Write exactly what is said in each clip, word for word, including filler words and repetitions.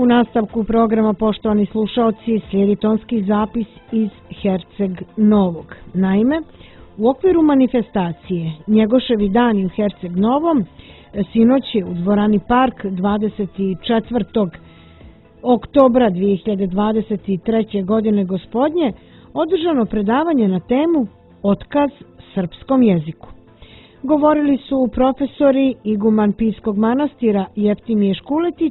nastavku programa, poštovani slušaoci, slijedi tonski zapis iz Herceg Novog. Naime, u okviru manifestacije Njegoševi dani u Herceg Novom, sinoć je u dvorani Park dvadeset četvrtog oktobra dvije hiljade dvadeset treće. godine gospodnje održano predavanje na temu Otkaz srpskom jeziku. Govorili su profesori iguman Pijskog manastira Jeftimije Škuletić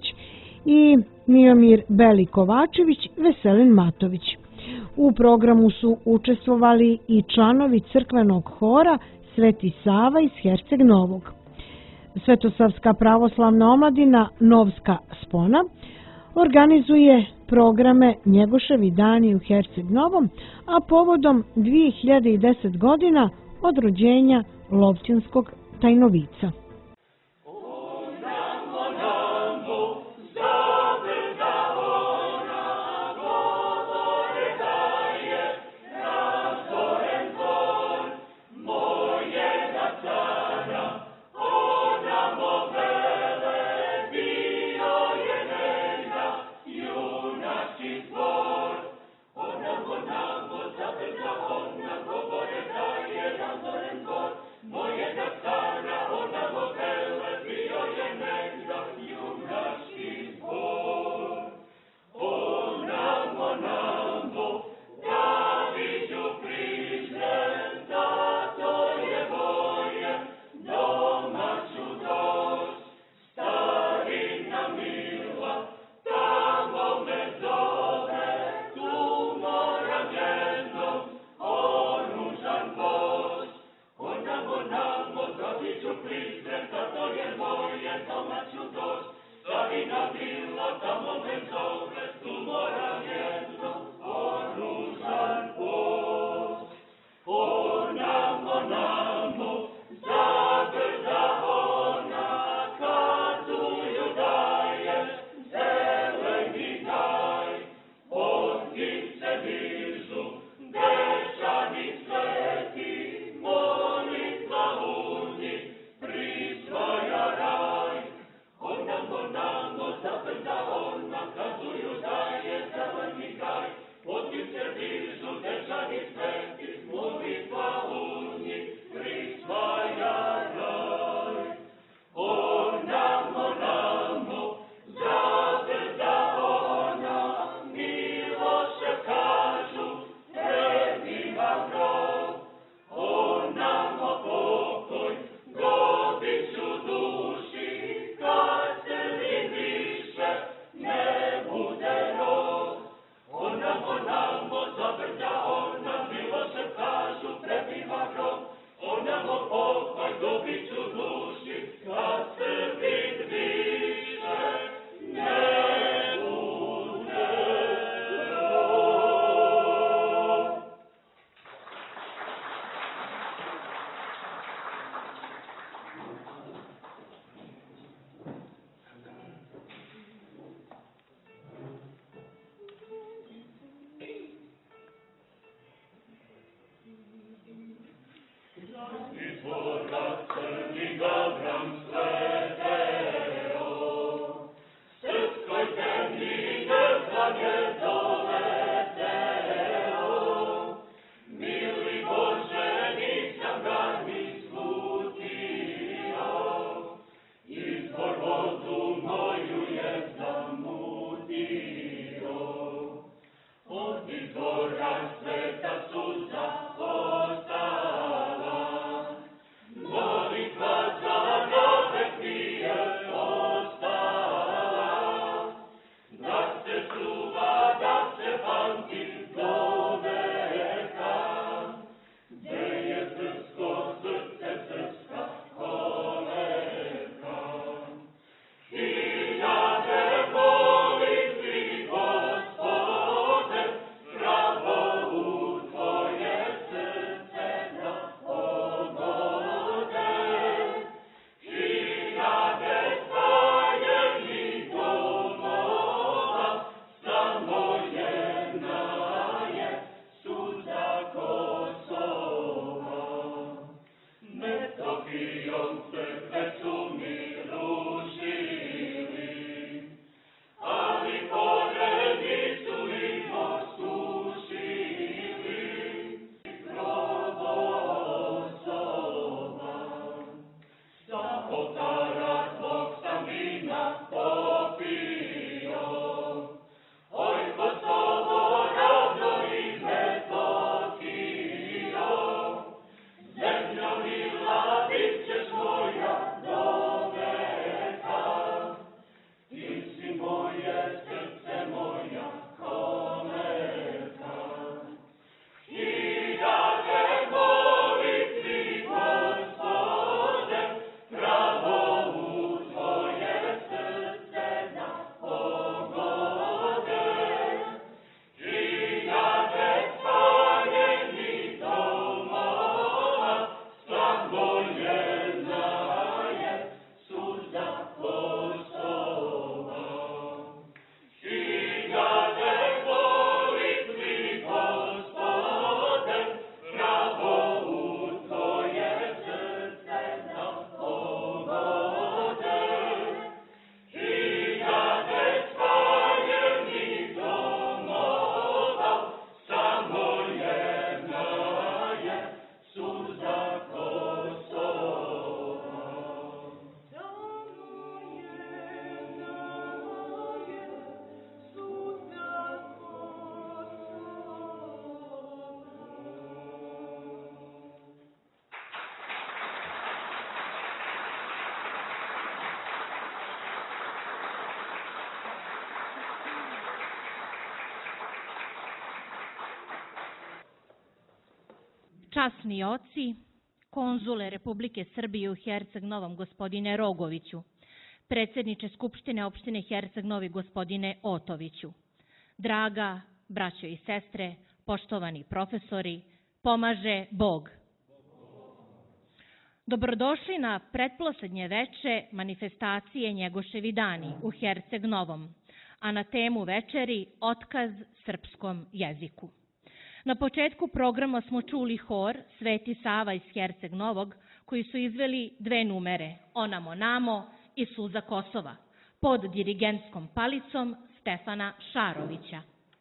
i Miomir Beli Kovačević, Veselin Matović. U programu su učestvovali i članovi crkvenog hora Sveti Sava iz Herceg Novog. Svetosavska pravoslavna omladina Novska spona organizuje programe Njegoševi dani u Herceg Novom, a povodom dvije hiljade deset. godina od rođenja Lovćanskog tajnovica. Molitva za nove časni oci, konzule Republike Srbije u Herceg Novom gospodine Rogoviću, predsjedniče Skupštine opštine Herceg Novi gospodine Otoviću, draga braćo i sestre, poštovani profesori, pomaže Bog. Dobrodošli na pretposlednje veče manifestacije Njegoševi dani u Herceg Novom, a na temu večeri Otkaz srpskom jeziku. Na početku programa smo čuli hor Sveti Sava iz Herceg Novog, koji su izveli dve numere, Onamo namo i Suza Kosova, pod dirigentskom palicom Stefana Šarovića.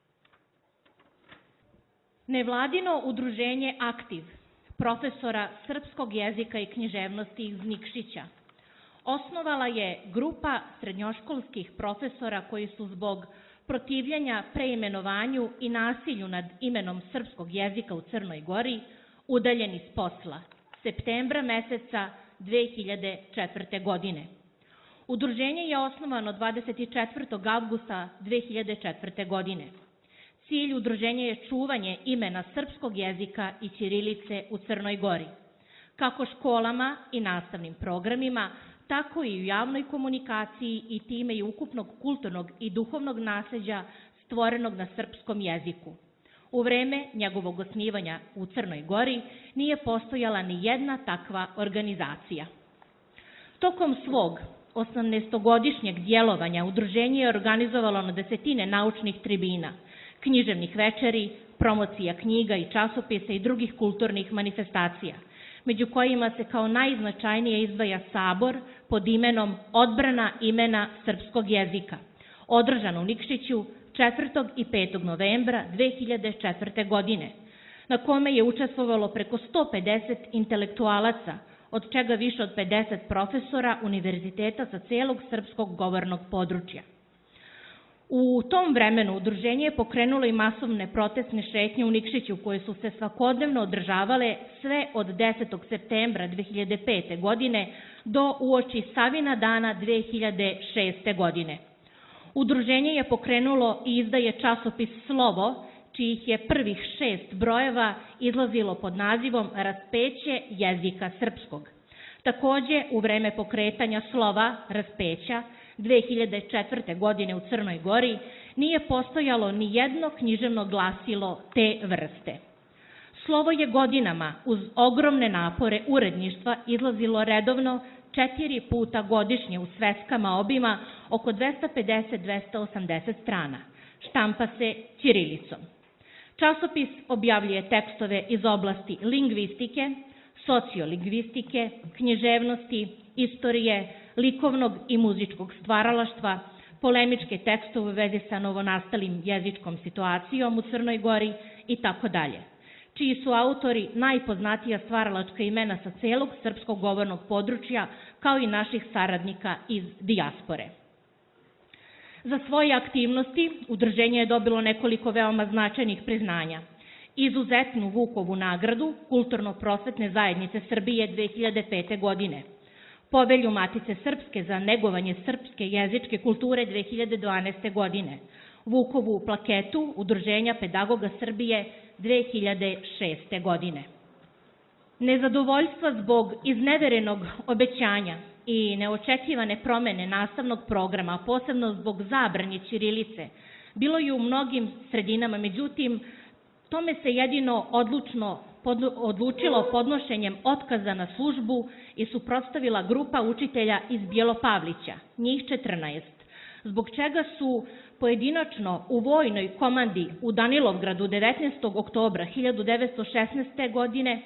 Nevladino udruženje Aktiv, profesora srpskog jezika i književnosti iz Nikšića, osnovala je grupa srednjoškolskih profesora koji su zbog protivljenja preimenovanju i nasilju nad imenom srpskog jezika u Crnoj Gori udaljeni s posla, septembra meseca dve hiljade četvrte. godine. Udruženje je osnovano dvadeset četvrtog avgusta dve hiljade četvrte. godine. Cilj udruženja je čuvanje imena srpskog jezika i ćirilice u Crnoj Gori, kako školama i nastavnim programima, tako i u javnoj komunikaciji i time i ukupnog kulturnog i duhovnog nasleđa stvorenog na srpskom jeziku. U vreme njegovog osnivanja u Crnoj Gori nije postojala ni jedna takva organizacija. Tokom svog osamnaestogodišnjeg djelovanja udruženje je organizovalo na desetine naučnih tribina, književnih večeri, promocija knjiga i časopisa i drugih kulturnih manifestacija, među kojima se kao najznačajnije izdvaja sabor pod imenom Odbrana imena srpskog jezika, održan u Nikšiću četvrtog i petog novembra dve hiljade četvrte. godine, na kome je učestvovalo preko sto pedeset intelektualaca, od čega više od pedeset profesora univerziteta sa celog srpskog govornog područja. U tom vremenu udruženje je pokrenulo i masovne protestne šetnje u Nikšiću koje su se svakodnevno održavale sve od desetog septembra dve hiljade pete. godine do uoči Savina dana dve hiljade šeste. godine. Udruženje je pokrenulo i izdaje časopis Slovo, čijih je prvih šest brojeva izlazilo pod nazivom Raspeće jezika srpskog. Takođe, u vreme pokretanja Slova Raspeća dve hiljade četvrte. godine u Crnoj Gori nije postojalo ni jedno književno glasilo te vrste. Slovo je godinama uz ogromne napore uredništva izlazilo redovno četiri puta godišnje u sveskama obima oko dvesta pedeset do dvesta osamdeset strana. Štampa se ćirilicom. Časopis objavljuje tekstove iz oblasti lingvistike, sociolingvistike, književnosti, istorije, likovnog i muzičkog stvaralaštva, polemičke tekstove u vezi sa novonastalim jezičkom situacijom u Crnoj Gori i tako dalje, čiji su autori najpoznatija stvaralačka imena sa celog srpskog govornog područja, kao i naših saradnika iz dijaspore. Za svoje aktivnosti udruženje je dobilo nekoliko veoma značajnih priznanja. Izuzetnu Vukovu nagradu Kulturno-prosvetne zajednice Srbije dve hiljade pete. godine, Povelju Matice Srpske za negovanje srpske jezičke kulture dve hiljade dvanaeste. godine, Vukovu plaketu Udruženja pedagoga Srbije dve hiljade šeste. godine. Nezadovoljstva zbog izneverenog obećanja i neočekivane promene nastavnog programa, posebno zbog zabranje ćirilice, bilo je u mnogim sredinama, međutim, tome se jedino odlučno odlučilo podnošenjem otkaza na službu i suprotstavila grupa učitelja iz Bjelopavlića, njih četrnaest, zbog čega su pojedinačno u vojnoj komandi u Danilovgradu devetnaestog oktobra hiljadu devetsto šesnaeste. godine,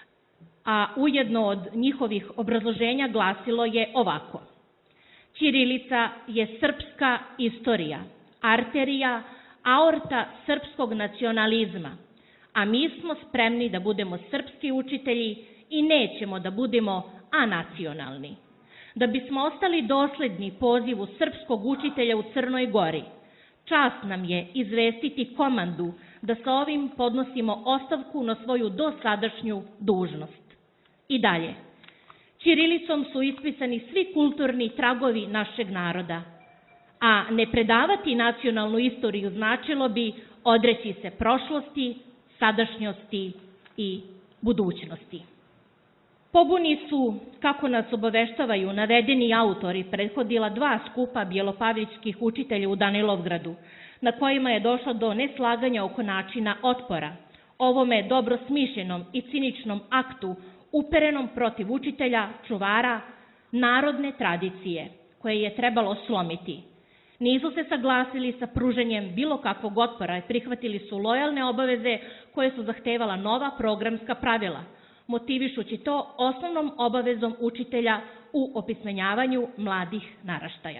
a ujedno od njihovih obrazloženja glasilo je ovako: ćirilica je srpska istorija, arterija, aorta srpskog nacionalizma, a mi smo spremni da budemo srpski učitelji i nećemo da budemo anacionalni. Da bismo ostali dosledni pozivu srpskog učitelja u Crnoj Gori, čast nam je izvestiti komandu da sa ovim podnosimo ostavku na svoju dosadašnju dužnost. I dalje, ćirilicom su ispisani svi kulturni tragovi našeg naroda, a ne predavati nacionalnu istoriju značilo bi odreći se prošlosti, sadašnjosti i budućnosti. Pobuni su, kako nas obaveštavaju navedeni autori, prethodila dva skupa bjelopavljskih učitelja u Danilovgradu, na kojima je došlo do neslaganja oko načina otpora, ovome dobro smišljenom i ciničnom aktu uperenom protiv učitelja, čuvara narodne tradicije, koje je trebalo slomiti. Nisu se saglasili sa pruženjem bilo kakvog otpora i prihvatili su lojalne obaveze koje su zahtevala nova programska pravila, motivišući to osnovnom obavezom učitelja u opismenjavanju mladih naraštaja.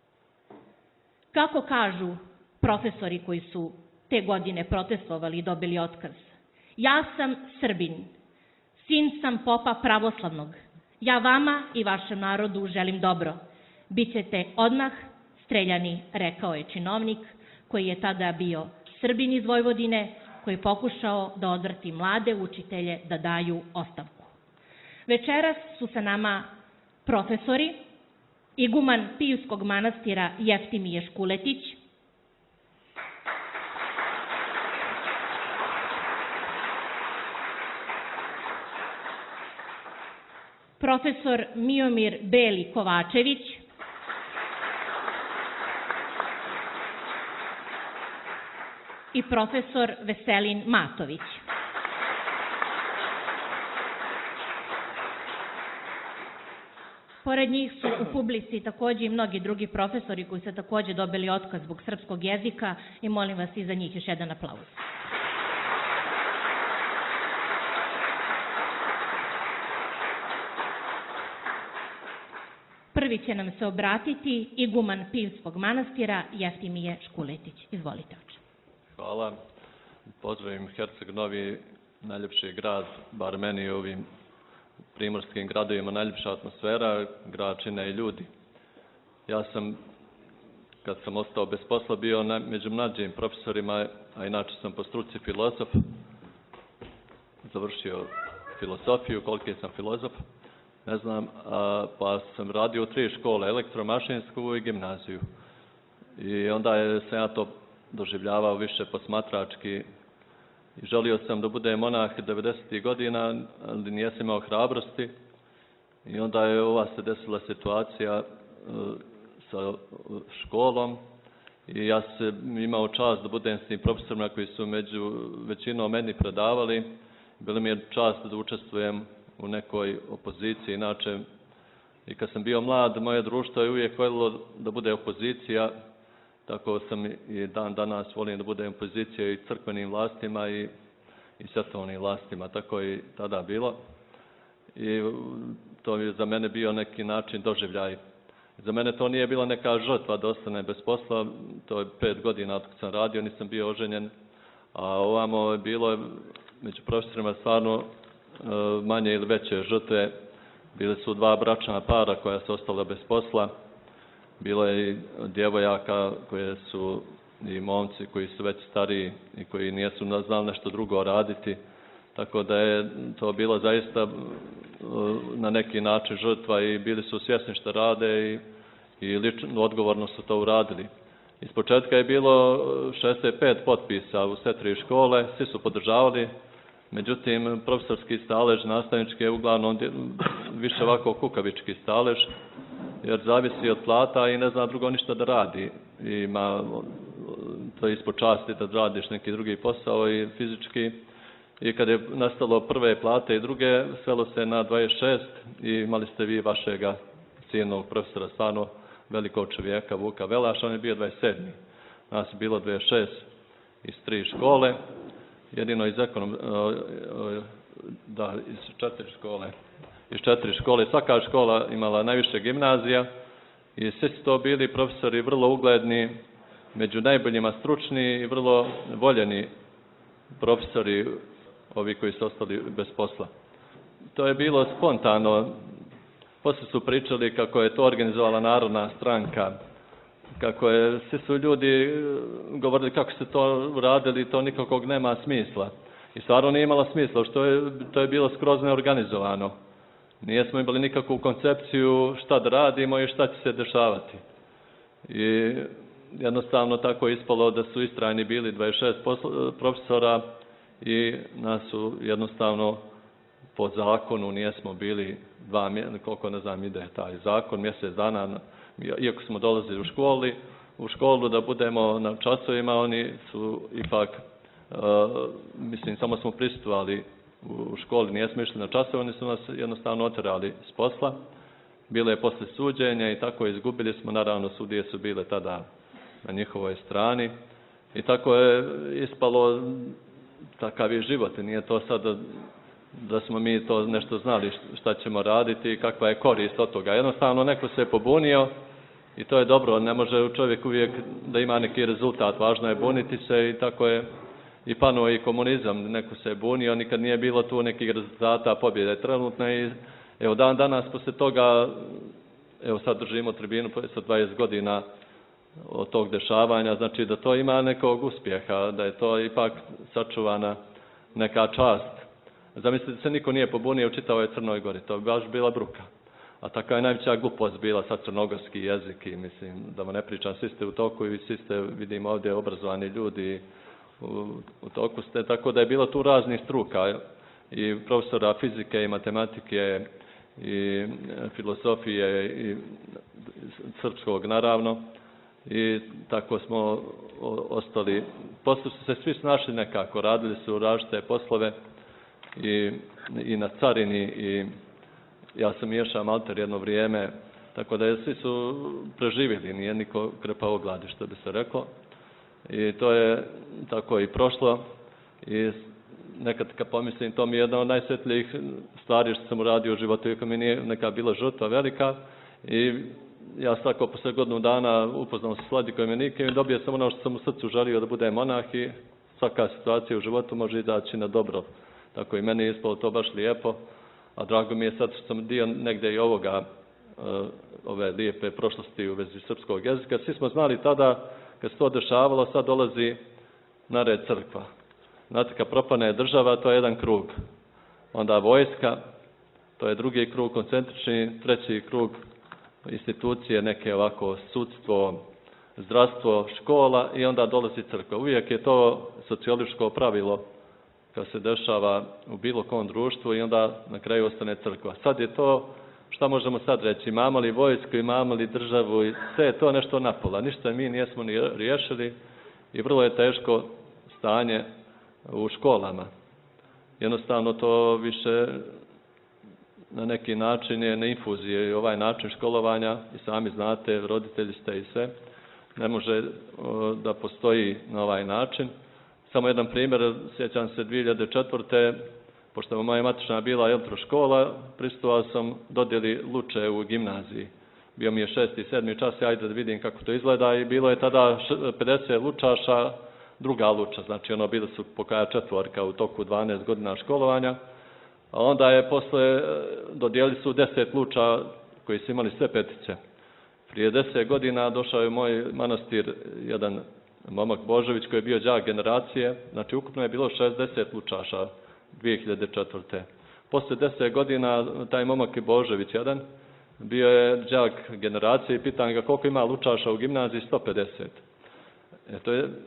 Kako kažu profesori koji su te godine protestovali i dobili otkaz? Ja sam Srbin, sin sam popa pravoslavnog. Ja vama i vašem narodu želim dobro. Bićete odmah streljani, rekao je činovnik koji je tada bio Srbin iz Vojvodine, koji je pokušao da odvrati mlade učitelje da daju ostavku. Večeras su sa nama profesori, iguman Pijskog manastira Jeftimije Škuletić, profesor Miomir Beli Kovačević, i profesor Veselin Matović. Pored njih su u publici takođe i mnogi drugi profesori koji su takođe dobili otkaz zbog srpskog jezika i molim vas i za njih još jedan aplauz. Prvi će nam se obratiti iguman Pivskog manastira Jeftimije Škuletić. Izvolite, oče. Hvala. Pozdravim Herceg Novi, najljepši grad, bar meni u ovim primorskim gradovima najljepša atmosfera, grad čine i ljudi. Ja sam, kad sam ostao bez posla, bio na, među mlađim profesorima, a inače sam po struci filozof, završio filosofiju, koliki sam filozof, ne znam, a, pa sam radio u tri škole, elektromašinsku i gimnaziju. I onda je, sam ja to doživljavao više posmatrački i želio sam da budem monah devedesetih godina, ali nijesam imao hrabrosti i onda je ova se desila situacija uh, sa školom i ja sam imao čast da budem s tim profesorima koji su među većinom meni predavali. Bilo mi je čast da učestvujem u nekoj opoziciji, inače i kad sam bio mlad, moje društvo je uvijek voljelo da bude opozicija. Tako sam i dan danas volim da budem opozicija i crkvenim vlastima i, i svetovnim vlastima. Tako je i tada bilo. I to je za mene bio neki način doživljaj. Za mene to nije bila neka žrtva da ostane bez posla. To je pet godina od kad sam radio, nisam bio oženjen. A ovamo je bilo među profesorima stvarno manje ili veće žrtve. Bile su dva bračna para koja su ostala bez posla. Bilo je i djevojaka koje su i momci koji su već stariji i koji nijesu znali nešto drugo raditi. Tako da je to bilo zaista na neki način žrtva i bili su svjesni što rade i, i lično odgovorno su to uradili. Iz početka je bilo šezdeset pet potpisa u sve tri škole, svi su podržavali, međutim profesorski stalež nastavnički je uglavnom više ovako kukavički stalež, jer zavisi od plata i ne zna drugo ništa da radi. I ima, to je ispod časti da radiš neki drugi posao i fizički. I kad je nastalo prve plate i druge, svelo se na dvadeset šest i imali ste vi vašega cijenog profesora, stvarno velikog čovjeka, Vuka Velaša, on je bio dvadeset sedmi. Nas je bilo dvadeset šest iz tri škole, jedino iz ekonom, da, iz četiri škole. Iz četiri škole, svaka škola imala najviše gimnazija i svi su to bili profesori vrlo ugledni, među najboljima stručni i vrlo voljeni profesori, ovi koji su ostali bez posla. To je bilo spontano. Poslije su pričali kako je to organizovala Narodna stranka, kako je, svi su ljudi govorili kako ste to uradili, to nikakvog nema smisla. I stvarno nije imalo smisla, što je, to je bilo skroz neorganizovano. Nijesmo imali nikakvu koncepciju šta da radimo i šta će se dešavati. I jednostavno tako je ispalo da su istrajni bili dvadeset šest profesora i nas su jednostavno po zakonu nijesmo bili dva, koliko ne znam ide taj zakon, mjesec dana, iako smo dolazili u školi, u školu da budemo na časovima, oni su ipak, uh, mislim, samo smo prisustvovali u školi, nijesmo išli na časove, oni su nas jednostavno oterali s posla. Bilo je posle suđenja i tako izgubili smo, naravno sudije su bile tada na njihovoj strani i tako je ispalo, takav je život, nije to sad da smo mi to nešto znali šta ćemo raditi i kakva je korist od toga. Jednostavno neko se je pobunio i to je dobro, ne može čovjek uvijek da ima neki rezultat, važno je buniti se i tako je i panuo i komunizam, neko se je bunio, nikad nije bilo tu nekih rezultata, pobjede trenutno i evo dan danas poslije toga, evo sad držimo tribinu sa dvadeset godina od tog dešavanja, znači da to ima nekog uspjeha, da je to ipak sačuvana neka čast. Zamislite da se niko nije pobunio u čitavoj Crnoj Gori, to bi baš bila bruka. A taka je najveća glupost bila sad crnogorski jezik i mislim da vam ne pričam, svi ste u toku i svi ste, vidim ovdje, obrazovani ljudi u, u toku ste, tako da je bilo tu raznih struka i profesora fizike i matematike i filosofije i srpskog naravno i tako smo ostali, poslije su se svi snašli nekako, radili su različite poslove i, i na carini i ja sam miješao malter jedno vrijeme, tako da je, svi su preživjeli, nije niko krepao gladi, što bi se reklo. I to je tako i prošlo i nekad kad pomislim, to mi je jedna od najsvetlijih stvari što sam uradio u životu, iako mi nije neka bila žrtva velika i ja svako posle godinu dana upoznao se s Vladikom Janikim i dobio sam ono što sam u srcu želio da bude monah i svaka situacija u životu može izaći na dobro. Tako i meni je ispalo to baš lijepo, a drago mi je sad što sam dio negdje i ovoga, ove lijepe prošlosti u vezi srpskog jezika. Svi smo znali tada, kad se to dešavalo, sad dolazi na red crkva. Znate, kad propane država, to je jedan krug. Onda vojska, to je drugi krug koncentrični, treći krug institucije, neke ovako sudstvo, zdravstvo, škola i onda dolazi crkva. Uvijek je to socijalističko pravilo kad se dešava u bilo kom društvu i onda na kraju ostane crkva. Sad je to, šta možemo sad reći, imamo li vojsku, imamo li državu i sve je to nešto napola. Ništa mi nismo ni riješili i vrlo je teško stanje u školama. Jednostavno to više na neki način je na infuzije i ovaj način školovanja i sami znate, roditelji ste i sve, ne može o, da postoji na ovaj način. Samo jedan primjer, sjećam se dvije hiljade četvrte. Pošto je moja matična bila elektroškola, prisustvovao sam dodjeli luče u gimnaziji. Bio mi je šesti, sedmi čas, ajde da vidim kako to izgleda i bilo je tada pedeset lučaša, druga luča, znači ono bili su pokaja četvorka u toku dvanaest godina školovanja. A onda je posle dodijeli su deset luča koji su imali sve petice. Prije deset godina došao je u moj manastir jedan momak Božović koji je bio đak generacije, znači ukupno je bilo šezdeset lučaša dvije hiljade četvrte. Posle deset godina taj momak je Božović jedan, bio je đak generacije i pitan ga koliko ima lučaša u gimnaziji, sto pedeset. E, to je e,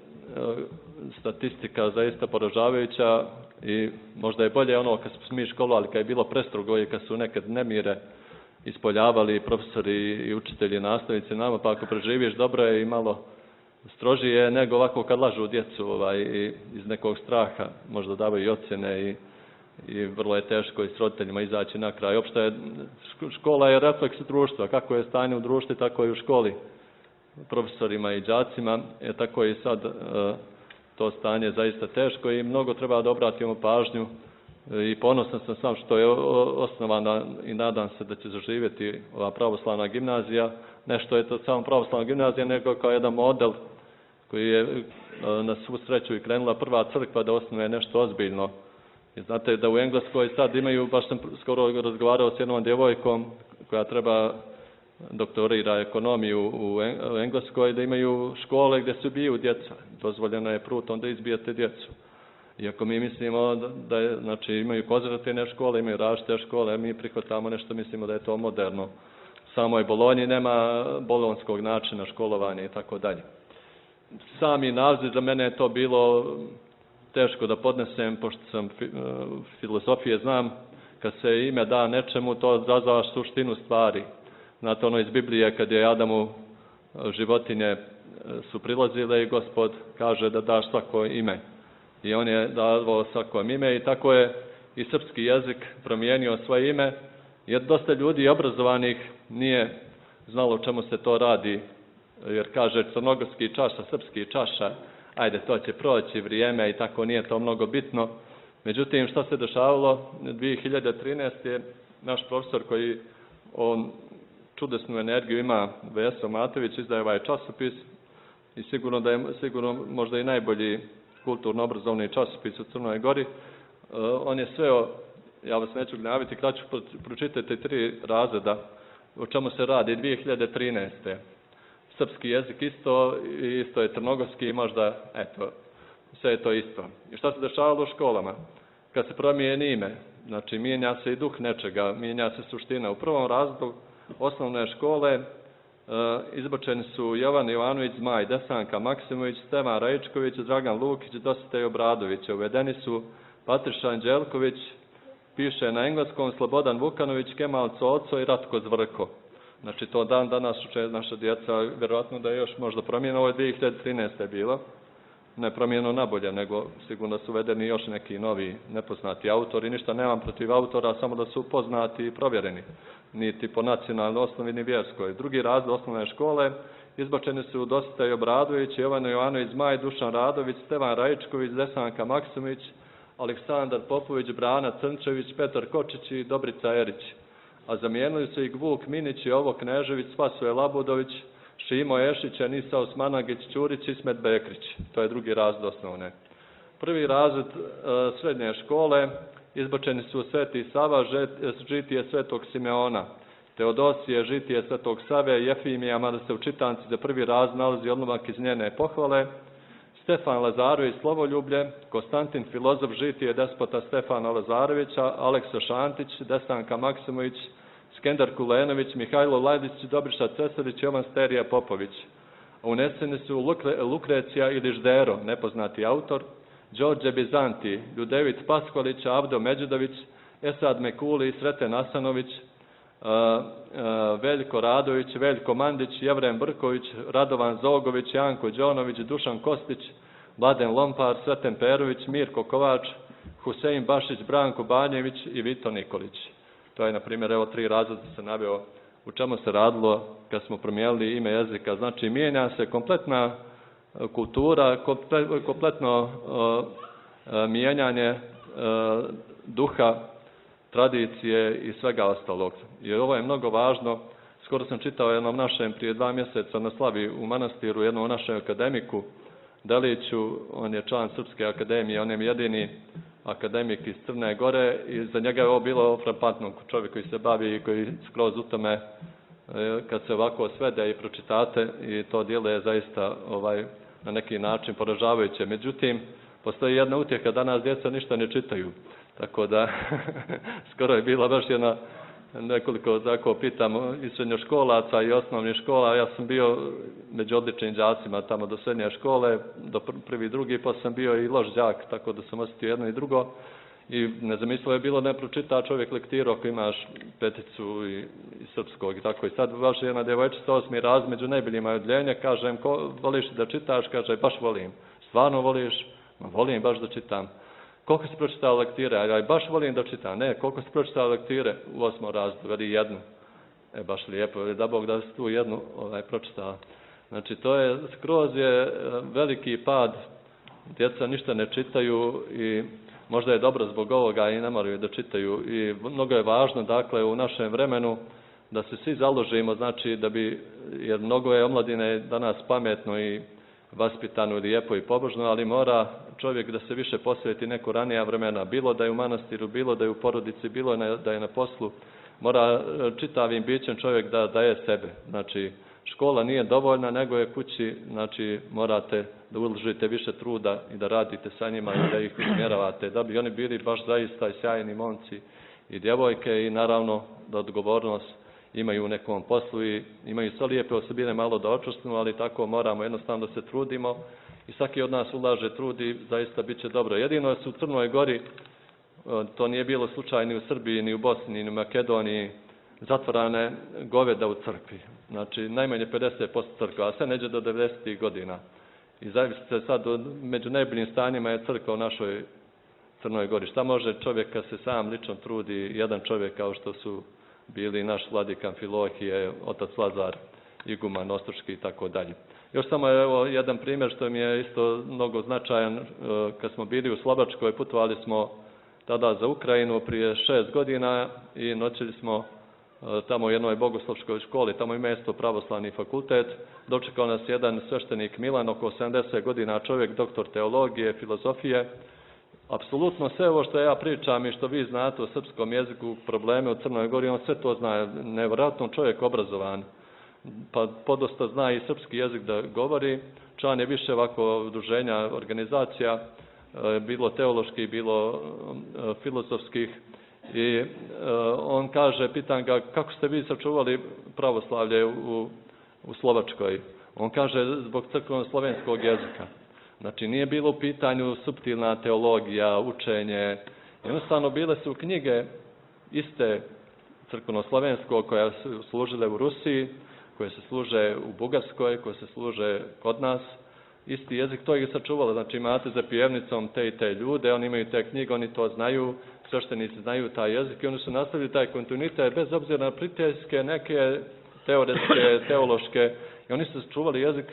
statistika zaista poražavajuća i možda je bolje ono kad smo mi školovali, kad je bilo prestrogo i kad su nekad nemire ispoljavali profesori i učitelji i nastavnici nama, pa ako preživiš dobro je i malo strožije nego ovako kad lažu djecu ovaj, i iz nekog straha, možda davaju i ocjene i, i vrlo je teško i s roditeljima izaći na kraj. Opšte je, škola je refleks društva, kako je stanje u društvu, tako je u školi, profesorima i đacima, je tako i sad e, to stanje je zaista teško i mnogo treba da obratimo pažnju i ponosan sam sam što je osnovana i nadam se da će zaživjeti ova pravoslavna gimnazija. Nešto je to samo pravoslavna gimnazija, nego kao jedan model koji je na svu sreću i krenula prva crkva da osnuje nešto ozbiljno. I znate da u Engleskoj sad imaju, baš sam skoro razgovarao s jednom djevojkom koja treba doktorira ekonomiju u Engleskoj, da imaju škole gdje se ubijaju djeca. Dozvoljeno je prutom da izbijete djecu. Iako mi mislimo da je, znači, imaju konzervativne škole, imaju različite škole, mi prihvatamo nešto, mislimo da je to moderno. Samo je Bolonji, nema bolonskog načina školovanja i tako dalje. Sami naziv za mene je to bilo teško da podnesem, pošto sam filozofije znam, kad se ime da nečemu, to zazva suštinu stvari. Znate ono iz Biblije, kad je Adamu životinje su prilazile i Gospod kaže da daš svako ime. I on je dao svakom ime i tako je i srpski jezik promijenio svoje ime, jer dosta ljudi obrazovanih nije znalo čemu se to radi, jer kaže crnogorski čaša, srpski čaša, ajde to će proći vrijeme i tako nije to mnogo bitno. Međutim, šta se dešavalo? dvije hiljade trinaeste. je naš profesor koji on čudesnu energiju ima, Veso Matović, izdaje ovaj časopis i sigurno da je sigurno možda i najbolji kulturno-obrazovni časopis u Crnoj Gori. Uh, on je sveo, ja vas neću gnjaviti, kad ću pročitati tri razreda o čemu se radi dvije hiljade trinaeste. Srpski jezik isto, i isto je crnogorski i možda, eto, sve je to isto. I šta se dešavalo u školama? Kad se promijeni ime, znači mijenja se i duh nečega, mijenja se suština. U prvom razredu osnovne škole uh, izbačeni su Jovan Jovanović Zmaj, Desanka Maksimović, Stevan Rajičković, Dragan Lukić, Dositej Obradović. Uvedeni su Patriša Anđelković, piše na engleskom, Slobodan Vukanović, Kemal Coco i Ratko Zvrko. Znači to dan danas uče naša djeca, vjerojatno da je još možda promijenjeno, ovo je dvije hiljade trinaeste. bilo, ne promijenjeno nabolje, nego sigurno su uvedeni još neki novi nepoznati autori, ništa nemam protiv autora, samo da su poznati i provjereni, niti po nacionalnoj osnovi ni vjerskoj. Drugi razred osnovne škole izbačeni su Dositej Obradović, Jovan Jovanović Zmaj, Dušan Radović, Stevan Rajičković, Desanka Maksimović, Aleksandar Popović, Brana Crnčević, Petar Kočić i Dobrica Erić. A zamijenili su ih Vuk Minić, Jovo Knežević, Spasoje Labudović, Šimo Ešić, Anisa Osmanagić, Ćurić, Ismet Bekrić. To je drugi razred osnovne. Prvi razred e, srednje škole izbačeni su Sveti Sava, žitije Svetog Simeona, Teodosije, žitije Svetog Save, Jefimija, mada se u čitanci za prvi razred nalazi odlomak iz njene pohvale, Stefan Lazarović, Slovoljublje, Konstantin Filozof, žitije despota Stefana Lazarevića, Aleksa Šantić, Desanka Maksimović, Skender Kulenović, Mihajlo Lajdić, Dobriša Cesarić, Jovan Sterija Popović. Uneseni su Lukre, Lukrecija ili Ždero, nepoznati autor, Đorđe Bizanti, Ljudevit Paskvalić, Avdo Međudović, Esad Mekuli, Sreten Asanović, Uh, uh, Veljko Radović, Veljko Mandić, Jevrem Brković, Radovan Zogović, Janko Đonović, Dušan Kostić, Mladen Lompar, Sreten Perović, Mirko Kovač, Husein Bašić, Branko Banjević i Vito Nikolić. To je, na primjer, evo tri razreda se naveo u čemu se radilo kad smo promijenili ime jezika. Znači, mijenja se kompletna kultura, kompletno uh, uh, mijenjanje uh, duha, tradicije i svega ostalog. Jer ovo je mnogo važno. Skoro sam čitao jednom našem prije dva mjeseca na slavi u manastiru, jednom našem akademiku Deliću, on je član Srpske akademije, on je jedini akademik iz Crne Gore i za njega je ovo bilo frapantno, čovjek koji se bavi i koji skroz u tome kad se ovako svede i pročitate i to djelo je zaista ovaj, na neki način poražavajuće. Međutim, postoji jedna utjeha, danas djeca ništa ne čitaju. Tako da, skoro je bila baš jedna, nekoliko tako pitamo i srednjoškolaca i osnovnih škola. Ja sam bio među odličnim đacima tamo do srednje škole, do prvi, drugi, pa sam bio i loš đak, tako da sam osjetio jedno i drugo. I nezamislivo je bilo ne pročita čovjek lektiru ako imaš peticu i, i srpskog i tako. I sad baš jedna djevojčica osmi raz među najboljima odljenja, kažem, ko, voliš da čitaš? Kaže, baš volim. Stvarno voliš? Ma, volim baš da čitam. Koliko si pročitao lektire? Ja baš volim da čitam. Ne, koliko si pročitao lektire? U osmom razredu, veli jednu. E, baš lijepo, da Bog da si tu jednu ovaj, pročitao. Znači, to je, skroz je veliki pad. Djeca ništa ne čitaju i možda je dobro zbog ovoga i ne moraju da čitaju. I mnogo je važno, dakle, u našem vremenu da se svi založimo, znači, da bi, jer mnogo je omladine danas pametno i vaspitano, lijepo i pobožno, ali mora čovjek da se više posveti neko ranija vremena, bilo da je u manastiru, bilo da je u porodici, bilo da je na poslu, mora čitavim bićem čovjek da daje sebe. Znači, škola nije dovoljna, nego je kući, znači, morate da uložite više truda i da radite sa njima i da ih usmjeravate, da bi oni bili baš zaista i sjajni momci i djevojke i naravno da odgovornost imaju u nekom poslu i imaju sve lijepe osobine malo da očvrstimo, ali tako moramo jednostavno da se trudimo i svaki od nas ulaže trud i zaista bit će dobro. Jedino su u Crnoj Gori To nije bilo slučaj ni u Srbiji, ni u Bosni, ni u Makedoniji, zatvorane goveda u crkvi. Znači, najmanje pedeset posto crkva, a sve neđe do devedesetih godina. I zavisite sad, među najboljim stanjima je crkva u našoj Crnoj Gori. Šta može čovjek kad se sam lično trudi, jedan čovjek kao što su bili naš vladika Amfilohije, otac Lazar, iguman Ostroški i tako dalje. Još samo evo jedan primjer što mi je isto mnogo značajan. Kad smo bili u Slovačkoj, putovali smo tada za Ukrajinu prije šest godina i noćili smo tamo u jednoj bogoslovskoj školi, tamo ima isto pravoslavni fakultet. Dočekao nas jedan sveštenik Milan, oko sedamdeset godina čovjek, doktor teologije, filozofije. Apsolutno sve ovo što ja pričam i što vi znate o srpskom jeziku, probleme u Crnoj Gori, on sve to zna. Nevjerojatno čovjek obrazovan, pa podosta zna i srpski jezik da govori. Član je više ovako udruženja, organizacija, bilo teoloških, bilo filozofskih. I on kaže, pitan ga, kako ste vi sačuvali pravoslavlje u, u Slovačkoj? On kaže, zbog crkveno-slovenskog jezika. Znači, nije bilo u pitanju suptilna teologija, učenje. Jednostavno, bile su knjige iste crkveno-slovenskog koja su služile u Rusiji, koje se služe u Bugarskoj, koje se služe kod nas. Isti jezik, to ih je sačuvalo. Znači, imate za pijevnicom te i te ljude, oni imaju te knjige, oni to znaju, sveštenici znaju taj jezik i oni su nastavili taj kontinuitet bez obzira na pritiske, neke teoretske, teološke. I oni su sačuvali jezik,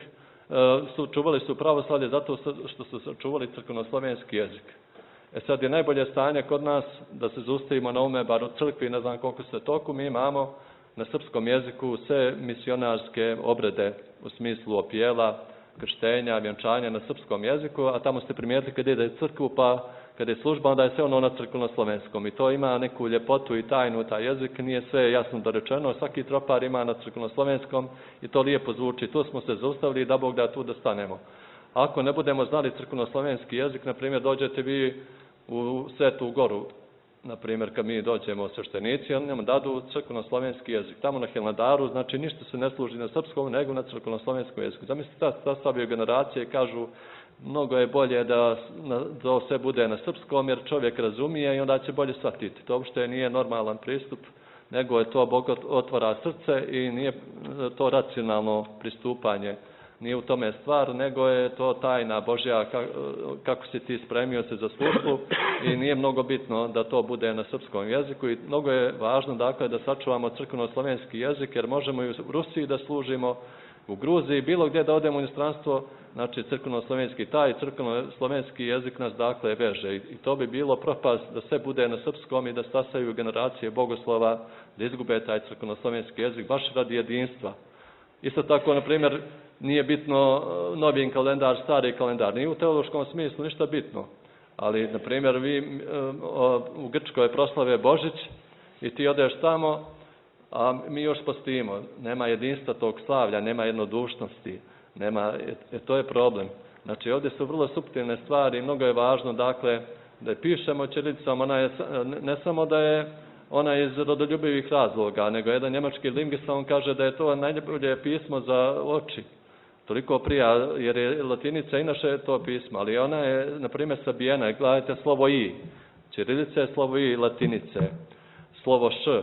su čuvali su pravoslavlje zato što su sačuvali crkveno-slovenski jezik. E sad je najbolje stanje kod nas da se zaustavimo na ovome, bar u crkvi, ne znam koliko se toku, mi imamo na srpskom jeziku sve misionarske obrede u smislu opijela, krštenja, vjenčanja na srpskom jeziku, a tamo ste primijetili kad ide crkvu, pa kada je služba, onda je sve ono na crkveno-slovenskom. I to ima neku ljepotu i tajnu, taj jezik, nije sve jasno dorečeno, svaki tropar ima na crkveno-slovenskom i to lijepo zvuči. Tu smo se zaustavili, da Bog da tu da stanemo. Ako ne budemo znali crkveno-slovenski jezik, na primjer, dođete vi u Svetu Goru, na primjer, kad mi dođemo sveštenici, oni nam dadu crkveno-slovenski jezik. Tamo na Hilandaru, znači, ništa se ne služi na srpskom, nego na crkveno-slovenskom jeziku. Zamislite, ta sastavljaju generacije i kažu, mnogo je bolje da, da sve bude na srpskom, jer čovjek razumije i onda će bolje shvatiti. To uopšte nije normalan pristup, nego je to Bog otvara srce i nije to racionalno pristupanje. Nije u tome stvar, nego je to tajna Božja, kako si ti spremio se za službu i nije mnogo bitno da to bude na srpskom jeziku i mnogo je važno dakle da sačuvamo crkveno-slovenski jezik, jer možemo i u Rusiji da služimo, u Gruziji, bilo gdje da odemo u inostranstvo, znači crkveno-slovenski, taj crkveno-slovenski jezik nas dakle veže i to bi bilo propast da sve bude na srpskom i da stasaju generacije bogoslova, da izgube taj crkveno-slovenski jezik, baš radi jedinstva. Isto tako, na primjer, nije bitno novi kalendar, stari kalendar, nije u teološkom smislu ništa bitno, ali, na primjer, vi u Grčkoj proslave Božić i ti odeš tamo, a mi još postimo, nema jedinstva tog slavlja, nema jednodušnosti, nema, e, to je problem. Znači, ovdje su vrlo suptilne stvari i mnogo je važno, dakle, da je pišemo ćirilicom, ona je, ne samo da je ona iz rodoljubivih razloga, nego jedan njemački lingvista, on kaže da je to najbolje pismo za oči. Toliko prija, jer je latinica inače to pismo, ali ona je, na primjer, sabijena. Gledajte slovo i. Ćirilica je slovo i latinice. Slovo š.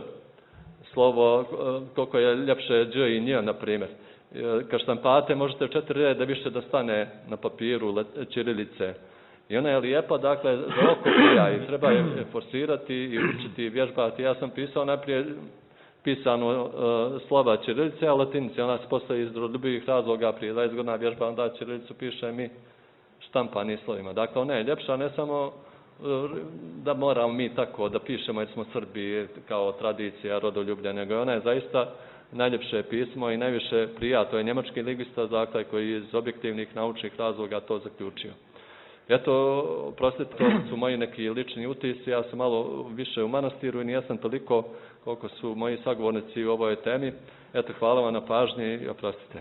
Slovo, koliko je ljepše dž i nj, na primjer. Kad štampate, možete četiri reda više da stane na papiru ćirilice. I ona je lijepa, dakle, za oko prija i treba je forsirati i učiti i vježbati. Ja sam pisao najprije pisano uh, slova ćirilice, a latinice. Ona se posle iz rodobivih razloga prije dvadeset godina vježba, onda ćirilicu piše mi štampani slovima. Dakle, ona je ljepša, ne samo uh, da moramo mi tako da pišemo jer smo Srbi kao tradicija, rodoljublja, nego ona je zaista najljepše pismo i najviše prija. To je njemački lingvista, dakle, koji iz objektivnih naučnih razloga to zaključio. Eto, prostite, to su moji neki lični utisci, ja sam malo više u manastiru i nisam toliko koliko su moji sagovornici u ovoj temi. Eto, hvala vam na pažnji i oprostite.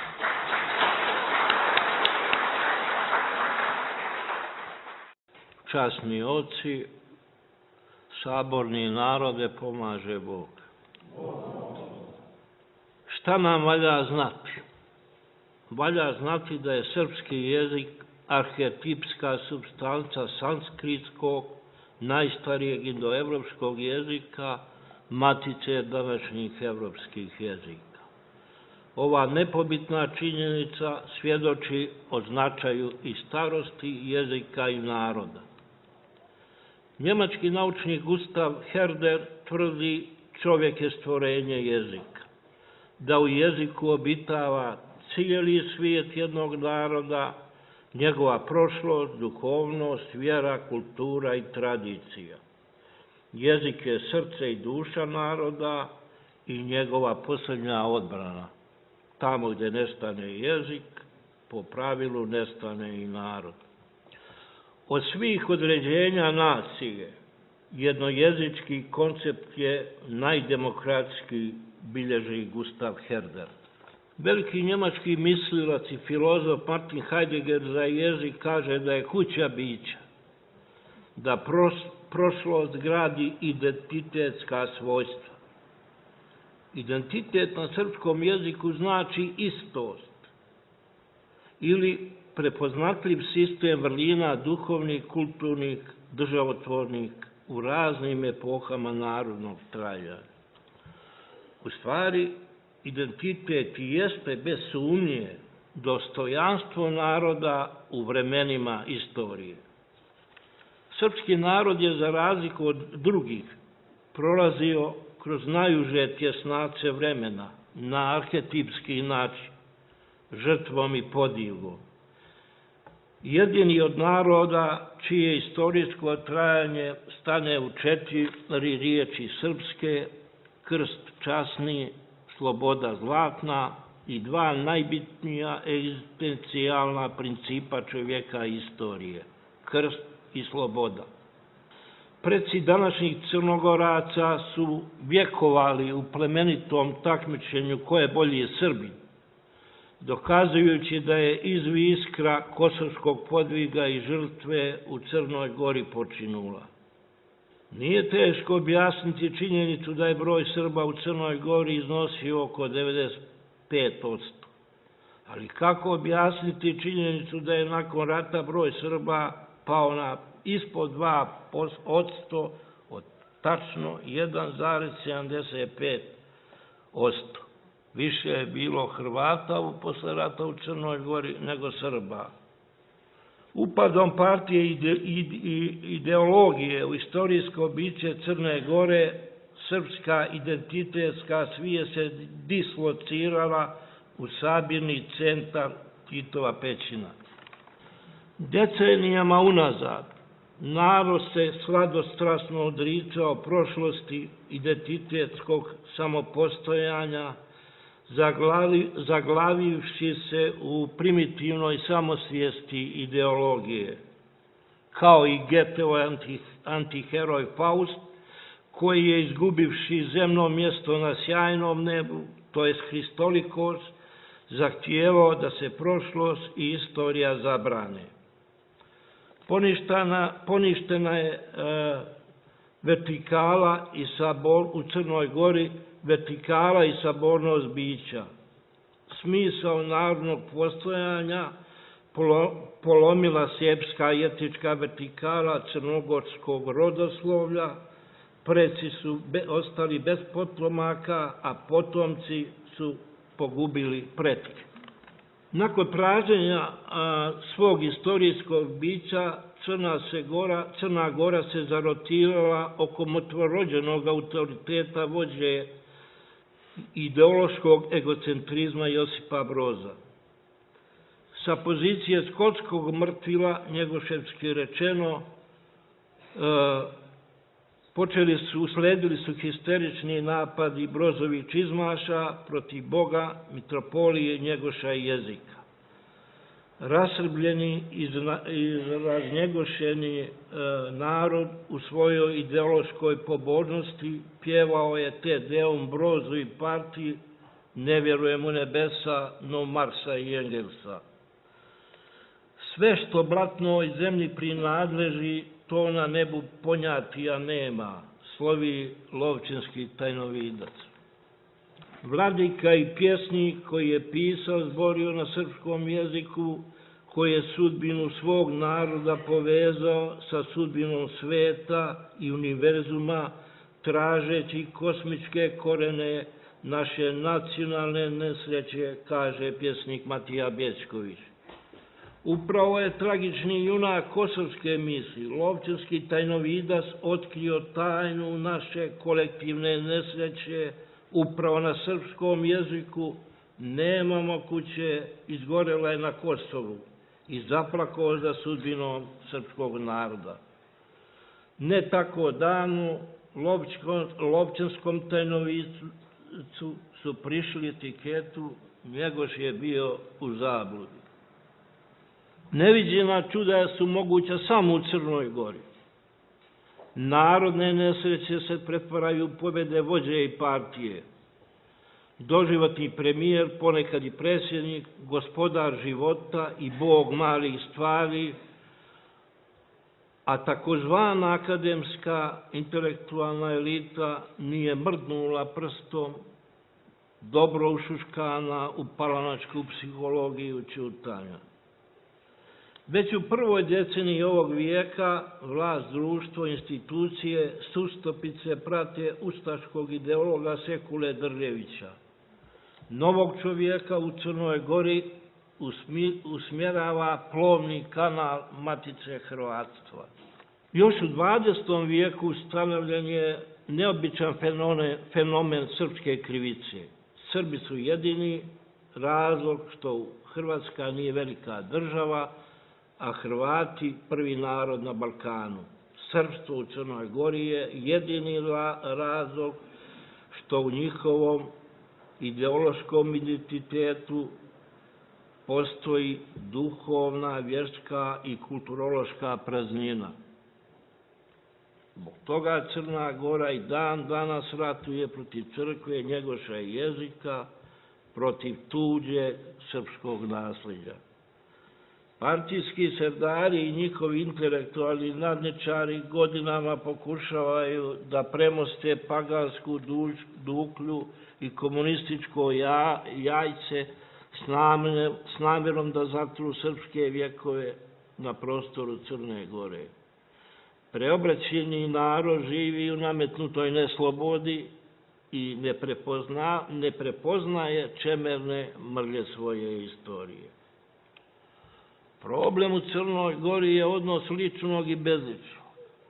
Časni oci, saborni narode, pomaže Bog. Šta nam valja znati? Valja znati da je srpski jezik arhetipska supstanca sanskritskog, najstarijeg indoevropskog jezika, matice današnjih evropskih jezika. Ova nepobitna činjenica svjedoči o značaju i starosti jezika i naroda. Njemački naučnik Gustav Herder tvrdi čovjek je stvorenje jezika, da u jeziku obitava cijeli svijet jednog naroda, njegova prošlost, duhovnost, vjera, kultura i tradicija. Jezik je srce i duša naroda i njegova posljednja odbrana. Tamo gdje nestane jezik, po pravilu nestane i narod. Od svih određenja nacije, jednojezički koncept je najdemokratski, bilježi Gustav Herder. Veliki njemački mislilac i filozof Martin Heidegger za jezik kaže da je kuća bića, da pros, prošlost gradi identitetska svojstva. Identitet na srpskom jeziku znači istost ili prepoznatljiv sistem vrlina duhovnih, kulturnih, državotvornih u raznim epohama narodnog trajanja. U stvari, identitet jeste bez sumnje dostojanstvo naroda u vremenima istorije. Srpski narod je za razliku od drugih prolazio kroz najuže tjesnace vremena na arhetipski način, žrtvom i podilom. Jedini od naroda čije istorijsko trajanje stane u četiri riječi srpske, krst časni, sloboda zlatna i dva najbitnija egzistencijalna principa čovjeka i istorije, krst i sloboda. Preci današnjih Crnogoraca su vjekovali u plemenitom takmičenju ko je bolji Srbin, dokazujući da je izv iskra kosovskog podviga i žrtve u Crnoj Gori počinula. Nije teško objasniti činjenicu da je broj Srba u Crnoj Gori iznosio oko devedeset pet posto. Ali kako objasniti činjenicu da je nakon rata broj Srba pao na ispod dva posto od tačno jedan zarez sedamdeset pet posto. Više je bilo Hrvata posle rata u Crnoj Gori nego Srba. Upadom partije i ideologije u istorijsko biće Crne Gore, srpska identitetska svijest se dislocirala u sabirni centar Titova pećina. Decenijama unazad narod se sladostrasno odricao prošlosti identitetskog samopostojanja, zaglavivši se u primitivnoj samosvijesti ideologije, kao i Goetheov antiheroj Faust, koji je izgubivši zemno mjesto na sjajnom nebu, to jest Hristolikos, zahtijevao da se prošlost i istorija zabrane. Poništena, poništena je e, vertikala i sabor u Crnoj Gori, vertikala i sabornost bića. Smisao narodnog postojanja polomila sjepska i etička vertikala crnogorskog rodoslovlja, preci su ostali bez potomaka, a potomci su pogubili pretke. Nakon pražnjenja svog istorijskog bića, Crna, se Gora, Crna Gora se zarotirala oko mrtvorođenog autoriteta vođe ideološkog egocentrizma Josipa Broza. Sa pozicije skotskog mrtvila, njegoševski rečeno, počeli su, usledili su histerični napadi Brozovih čizmaša protiv Boga, mitropolije, Njegoša i jezika. Rasrbljeni i raznjegošeni narod u svojoj ideološkoj pobožnosti pjevao je te Deum Brozu i partiji Ne vjerujem u nebesa, no Marsa i Engelsa. Sve što blatnoj zemlji prinadleži, to na nebu ponjatija nema, slovi Lovčinski tajnovidac. Vladika i pjesnik koji je pisao, zborio na srpskom jeziku, koji je sudbinu svog naroda povezao sa sudbinom sveta i univerzuma, tražeći kosmičke korene naše nacionalne nesreće, kaže pjesnik Matija Bečković. Upravo je tragični junak kosovske misli, Lovćanski tajnovidac, otkrio tajnu naše kolektivne nesreće. Upravo na srpskom jeziku nemamo kuće, izgorela je na Kosovu i zaplakao za sudbinom srpskog naroda. Ne tako davno Lovćanskom tajnovicu su prišli etiketu Njegoš je bio u zabludi. Neviđena čuda su moguća samo u Crnoj Gori. Narodne nesreće se pretvaraju u pobjede vođe i partije. Doživotni premijer, ponekad i predsjednik, gospodar života i bog malih stvari, a takozvana akademska intelektualna elita nije mrdnula prstom, dobro ušuškana u palanačku psihologiju ćutanja. Već u prvoj deceniji ovog vijeka vlast, društvo, institucije, sustopice prate ustaškog ideologa Sekule Drljevića. Novog čovjeka u Crnoj Gori usmjerava plovni kanal Matice Hrvatstva. Još u dvadesetom vijeku ustanovljen je neobičan fenomen srpske krivice. Srbi su jedini razlog što Hrvatska nije velika država, a Hrvati prvi narod na Balkanu. Srpstvo u Crnoj Gori je jedini razlog što u njihovom ideološkom identitetu postoji duhovna, vjerska i kulturološka praznina. Zbog toga Crna Gora i dan danas ratuje protiv crkve, Njegoša i jezika, protiv tuđe srpskog nasljeđa. Partijski serdari i njihovi intelektualni nadničari godinama pokušavaju da premoste pagansku duklju i komunističko jajce s namjerom da zatru srpske vjekove na prostoru Crne Gore. Preobraćeni narod živi u nametnutoj neslobodi i ne prepoznaje čemerne mrlje svoje istorije. Problem u Crnoj Gori je odnos ličnog i bezličnog.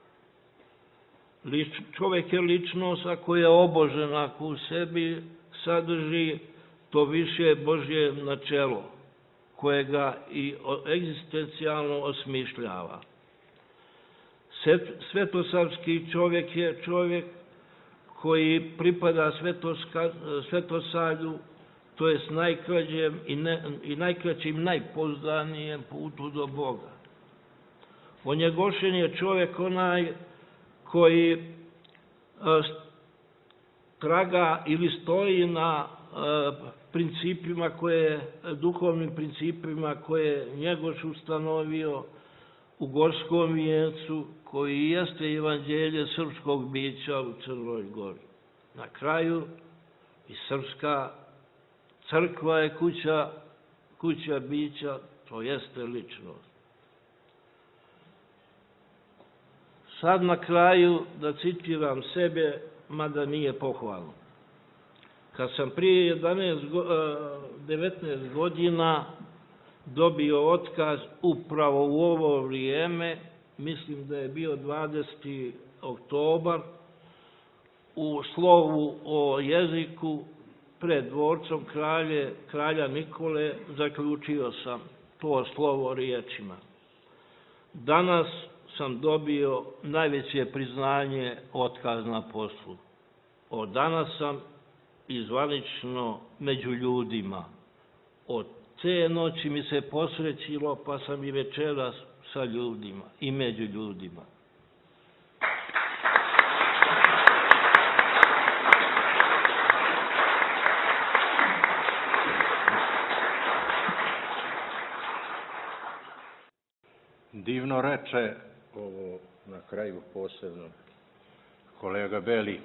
Čovjek je ličnost ako je obožen, ako u sebi sadrži to više Božje načelo, koje ga i egzistencijalno osmišljava. Svetosavski čovjek je čovjek koji pripada svetosavlju, to je najkraćem i najkraćim, najpouzdanijem putu do Boga. Onjegošen je čovjek onaj koji traga ili stoji na principima koje, duhovnim principima koje Njegoš ustanovio u Gorskom vijencu, koji jeste evanđelje srpskog bića u Crnoj Gori. Na kraju i srpska crkva je kuća, kuća bića, to jeste ličnost. Sad na kraju da citiram sebe, mada nije pohvalno. Kad sam prije devetnaest godina dobio otkaz upravo u ovo vrijeme, mislim da je bio dvadeseti oktobar, u slovu o jeziku pred dvorcom kralje, kralja Nikole, zaključio sam to slovo riječima. Danas sam dobio najveće priznanje otkaz na poslu. Od danas sam i zvanično među ljudima. Od te noći mi se posrećilo, pa sam i večeras sa ljudima i među ljudima. Divno reče ovo na kraju posebno kolega Beli.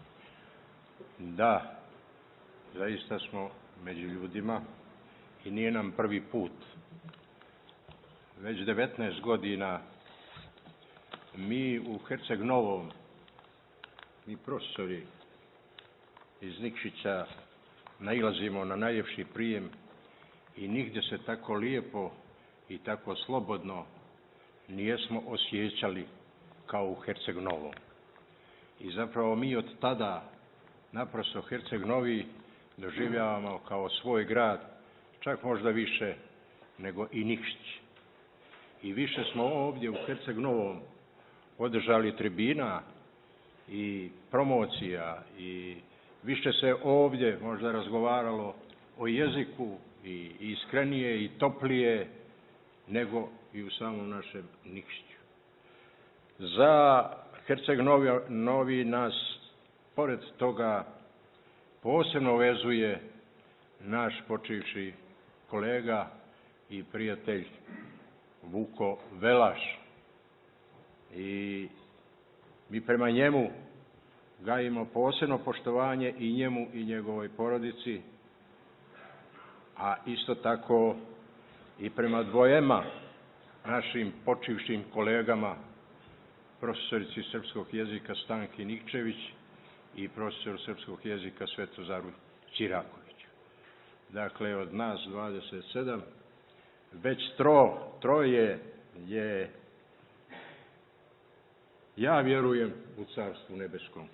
Da, zaista smo među ljudima i nije nam prvi put. već devetnaest godina mi u Herceg Novom, mi profesori iz Nikšića, nailazimo na najljepši prijem i nigdje se tako lijepo i tako slobodno nijesmo osjećali kao u Herceg Novom. I zapravo mi od tada naprosto Herceg Novi doživljavamo kao svoj grad, čak možda više nego i Nikšić. I više smo ovdje u Herceg Novom održali tribina i promocija i više se ovdje možda razgovaralo o jeziku i iskrenije i toplije nego i u samom našem Nikšiću. Za Herceg Novi, Novi nas, pored toga, posebno vezuje naš počivši kolega i prijatelj Vuko Velaš. I mi prema njemu gajimo posebno poštovanje i njemu i njegovoj porodici, a isto tako i prema dvojema našim počivšim kolegama, profesorici srpskog jezika Stanki Nikčević i profesoru srpskog jezika Svetozaru Ćirakoviću. Dakle, od nas dvadeset sedam, već tro, troje je, ja vjerujem, u Carstvu nebeskom.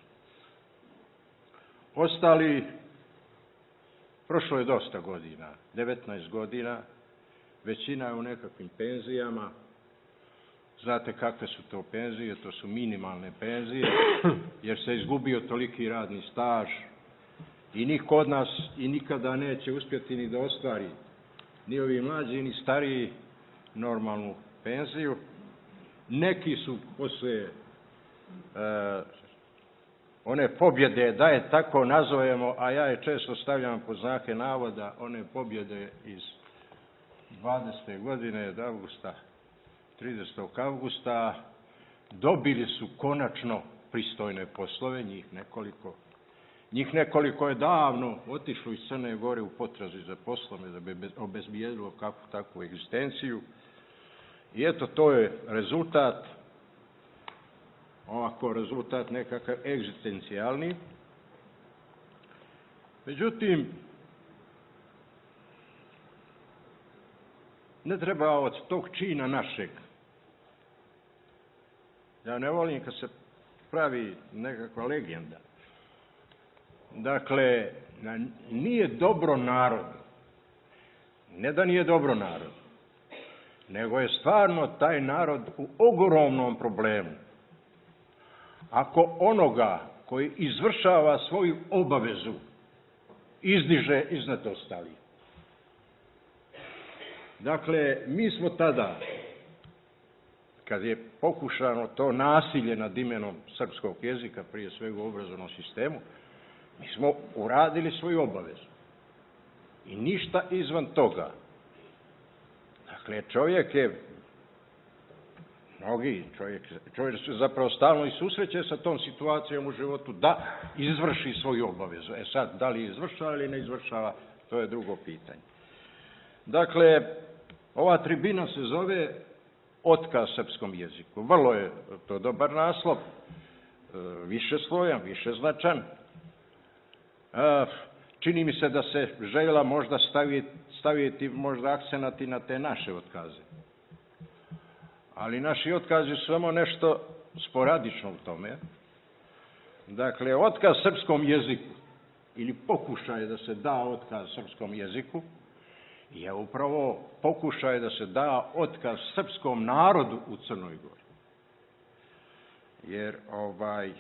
Ostali, prošlo je dosta godina, devetnaest godina, većina je u nekakvim penzijama. Znate kakve su to penzije? To su minimalne penzije, jer se izgubio toliki radni staž i niko od nas i nikada neće uspjeti ni da ostvari, ni ovi mlađi, ni stariji, normalnu penziju. Neki su posle uh, one pobjede, da je tako nazovemo, a ja je često stavljam pod znake navoda, one pobjede iz dvadesete godine od avgusta, tridesetog avgusta, dobili su konačno pristojne poslove, njih nekoliko. Njih nekoliko je davno otišlo iz Crne Gore u potrazi za poslome, da bi obezbijedilo kakvu takvu egzistenciju. I eto, to je rezultat, ovako rezultat nekakav egzistencijalni. Međutim, ne treba od tog čina našeg. Ja ne volim kad se pravi nekakva legenda. Dakle, nije dobro narodu. Ne da nije dobro narodu, nego je stvarno taj narod u ogromnom problemu. Ako onoga koji izvršava svoju obavezu izdiže iznad ostalih. Dakle, mi smo tada, kad je pokušano to nasilje nad imenom srpskog jezika, prije svega u obrazovnom sistemu, mi smo uradili svoju obavezu. I ništa izvan toga. Dakle, čovjek je, mnogi čovjek, čovjek se zapravo stalno i susreće sa tom situacijom u životu da izvrši svoju obavezu. E sad, da li izvršava ili ne izvršava, to je drugo pitanje. Dakle, ova tribina se zove Otkaz srpskom jeziku. Vrlo je to dobar naslov, više slojan, više značan. Čini mi se da se željela možda staviti, staviti možda akcenati na te naše otkaze. Ali naši otkazi su samo nešto sporadično u tome. Dakle, otkaz srpskom jeziku ili pokušaj da se da otkaz srpskom jeziku je upravo pokušaj da se da otkaz srpskom narodu u Crnoj Gori. Jer ovaj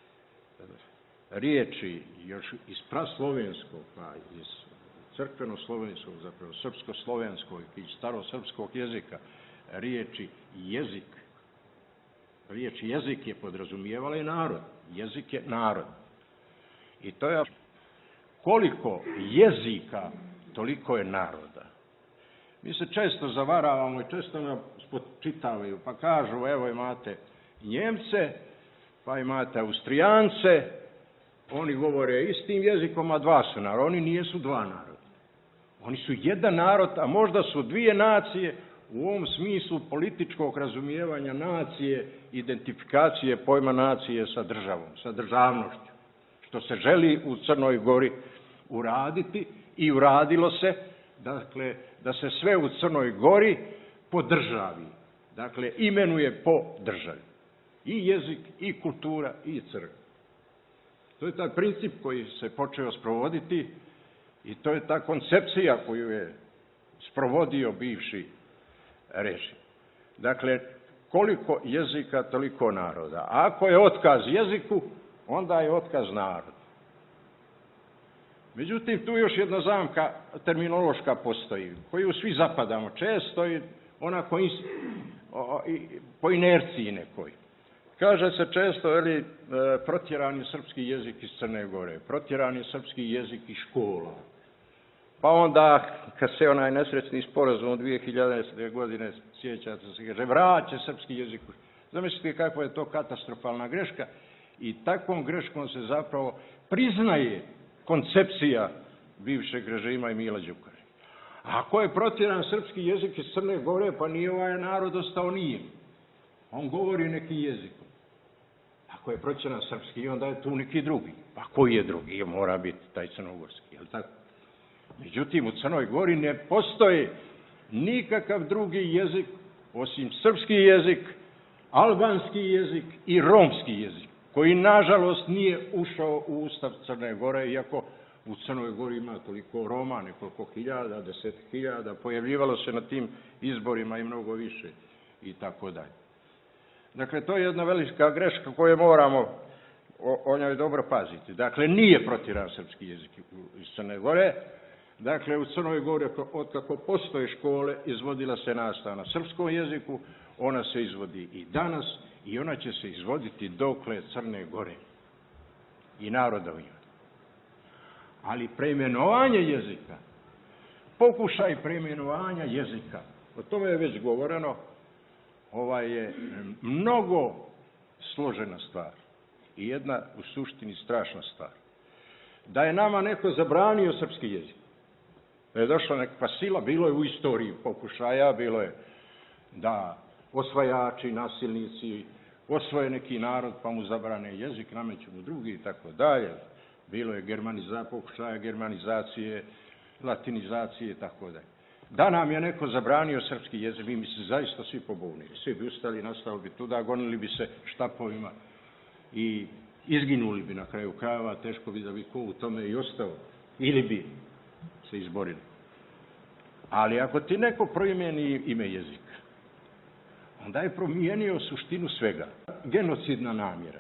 riječi još iz praslovenskog, pa iz crkveno-slovenskog, zapravo srpsko-slovenskog i starosrpskog jezika, riječi jezik. Riječ jezik je podrazumijevala i narod. Jezik je narod. I to je koliko jezika, toliko je naroda. Mi se često zavaravamo i često nam spočitavaju, pa kažu, evo imate Njemce, pa imate Austrijance, oni govore istim jezikom, a dva su naroda. Oni nijesu dva naroda. Oni su jedan narod, a možda su dvije nacije u ovom smislu političkog razumijevanja nacije, identifikacije pojma nacije sa državom, sa državnošću, što se želi u Crnoj Gori uraditi i uradilo se, dakle, da se sve u Crnoj Gori podržavi, dakle, imenuje po državi. I jezik, i kultura, i crkva. To je taj princip koji se počeo sprovoditi i to je ta koncepcija koju je sprovodio bivši režim. Dakle, koliko jezika, toliko naroda. A ako je otkaz jeziku, onda je otkaz narodu. Međutim, tu još jedna zamka terminološka postoji, koju svi zapadamo često i onako po inerciji nekoj. Kaže se često, veli, protjeran je srpski jezik iz Crne Gore, protjeran je srpski jezik iz škola. Pa onda, kad se onaj nesrećni sporazum od dvije hiljadite. godine, sjećate se, kaže, vraća srpski jezik. Zamislite kakva je to katastrofalna greška i takvom greškom se zapravo priznaje koncepcija bivšeg režima i Mila Đukanovića. Ako je protjeran srpski jezik iz Crne Gore, pa nije ovaj narod ostao nijem. On govori neki jezik. Ako je protjeran srpski, onda je tu neki drugi. Pa koji je drugi? Mora biti taj crnogorski, je li tako? Međutim, u Crnoj Gori ne postoji nikakav drugi jezik, osim srpski jezik, albanski jezik i romski jezik, koji, nažalost, nije ušao u Ustav Crne Gore, iako u Crnoj Gori ima toliko Roma, nekoliko hiljada, deset hiljada, pojavljivalo se na tim izborima i mnogo više i tako dalje. Dakle, to je jedna velika greška koju moramo o, o njoj dobro paziti. Dakle, nije protjeran srpski jezik iz Crne Gore. Dakle, u Crnoj Gori, otkako postoje škole, izvodila se nastava na srpskom jeziku, ona se izvodi i danas i ona će se izvoditi dokle Crne Gore i naroda u njoj. Ali preimenovanje jezika, pokušaj preimenovanja jezika, o tome je već govoreno, ovaj je mnogo složena stvar i jedna u suštini strašna stvar. Da je nama neko zabranio srpski jezik, da je došla nekakva sila, bilo je u istoriji pokušaja, bilo je da osvajači, nasilnici osvoje neki narod pa mu zabrane jezik, nameću mu drugi i tako dalje. Bilo je germaniza, pokušaja germanizacije, latinizacije i tako dalje. Da nam je neko zabranio srpski jezik, mi bi se zaista svi pobunili. Svi bi ustali, nastavili bi tuda, gonili bi se štapovima i izginuli bi na kraju krajeva, teško bi da bi ko u tome i ostao. Ili bi se izborili. Ali ako ti neko promijeni ime jezika, onda je promijenio suštinu svega. Genocidna namjera.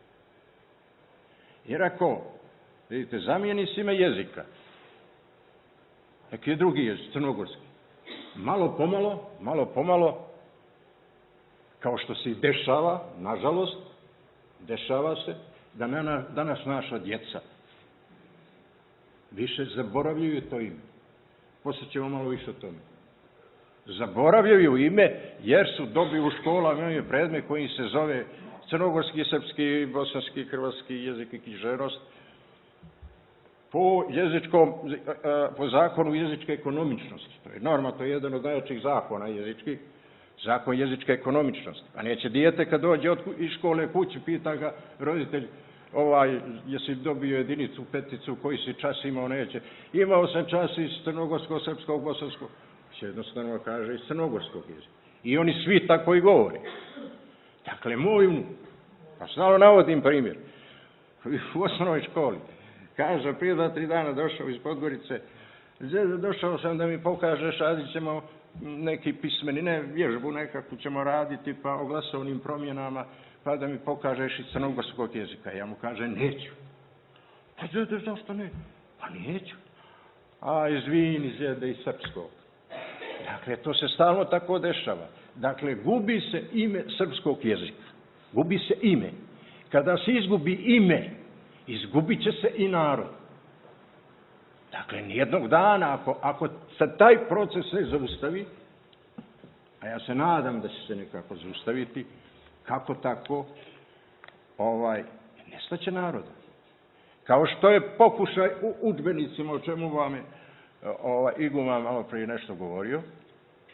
Jer ako, vidite, zamijeni si ime jezika, neki je drugi jezik, crnogorski, malo pomalo, malo pomalo, kao što se i dešava, nažalost, dešava se, da danas naša djeca više zaboravljaju to ime. Poslije ćemo malo više o tome. Zaboravljaju ime jer su dobili u školama imaju predmet koji se zove crnogorski, srpski, bosanski, hrvatski jezik i književnost. Po jezičkom, po zakonu jezičke ekonomičnosti. To je norma, to je jedan od najjačih zakona jezičkih. Zakon jezičke ekonomičnosti. A neće dijete kad dođe od iz škole kući, pita ga roditelj, ovaj, jesi dobio jedinicu, peticu, koji si čas imao, neće. Imao sam čas iz crnogorskog, srpskog, bosanskog. Se jednostavno kaže iz crnogorskog jezika. I oni svi tako i govore. Dakle, moj unuk, pa stalno navodim primjer, u osnovnoj školi, kaže, prije dva, tri dana došao iz Podgorice, došao sam da mi pokažeš, radit ćemo neki pismeni, ne, vježbu nekakvu ćemo raditi, pa o glasovnim promjenama, pa da mi pokažeš iz crnogorskog jezika. Ja mu kažem, neću. Pa djede, zašto ne? Pa neću. A, izvini, djede, iz srpskog. Dakle, to se stalno tako dešava. Dakle, gubi se ime srpskog jezika. Gubi se ime. Kada se izgubi ime, izgubit će se i narod. Dakle, nijednog dana, ako, ako se taj proces ne zaustavi, a ja se nadam da će se nekako zaustaviti, kako tako, ovaj, nestaće naroda. Kao što je pokušaj u udžbenicima, o čemu vam je ovaj, Iguma malo prije nešto govorio,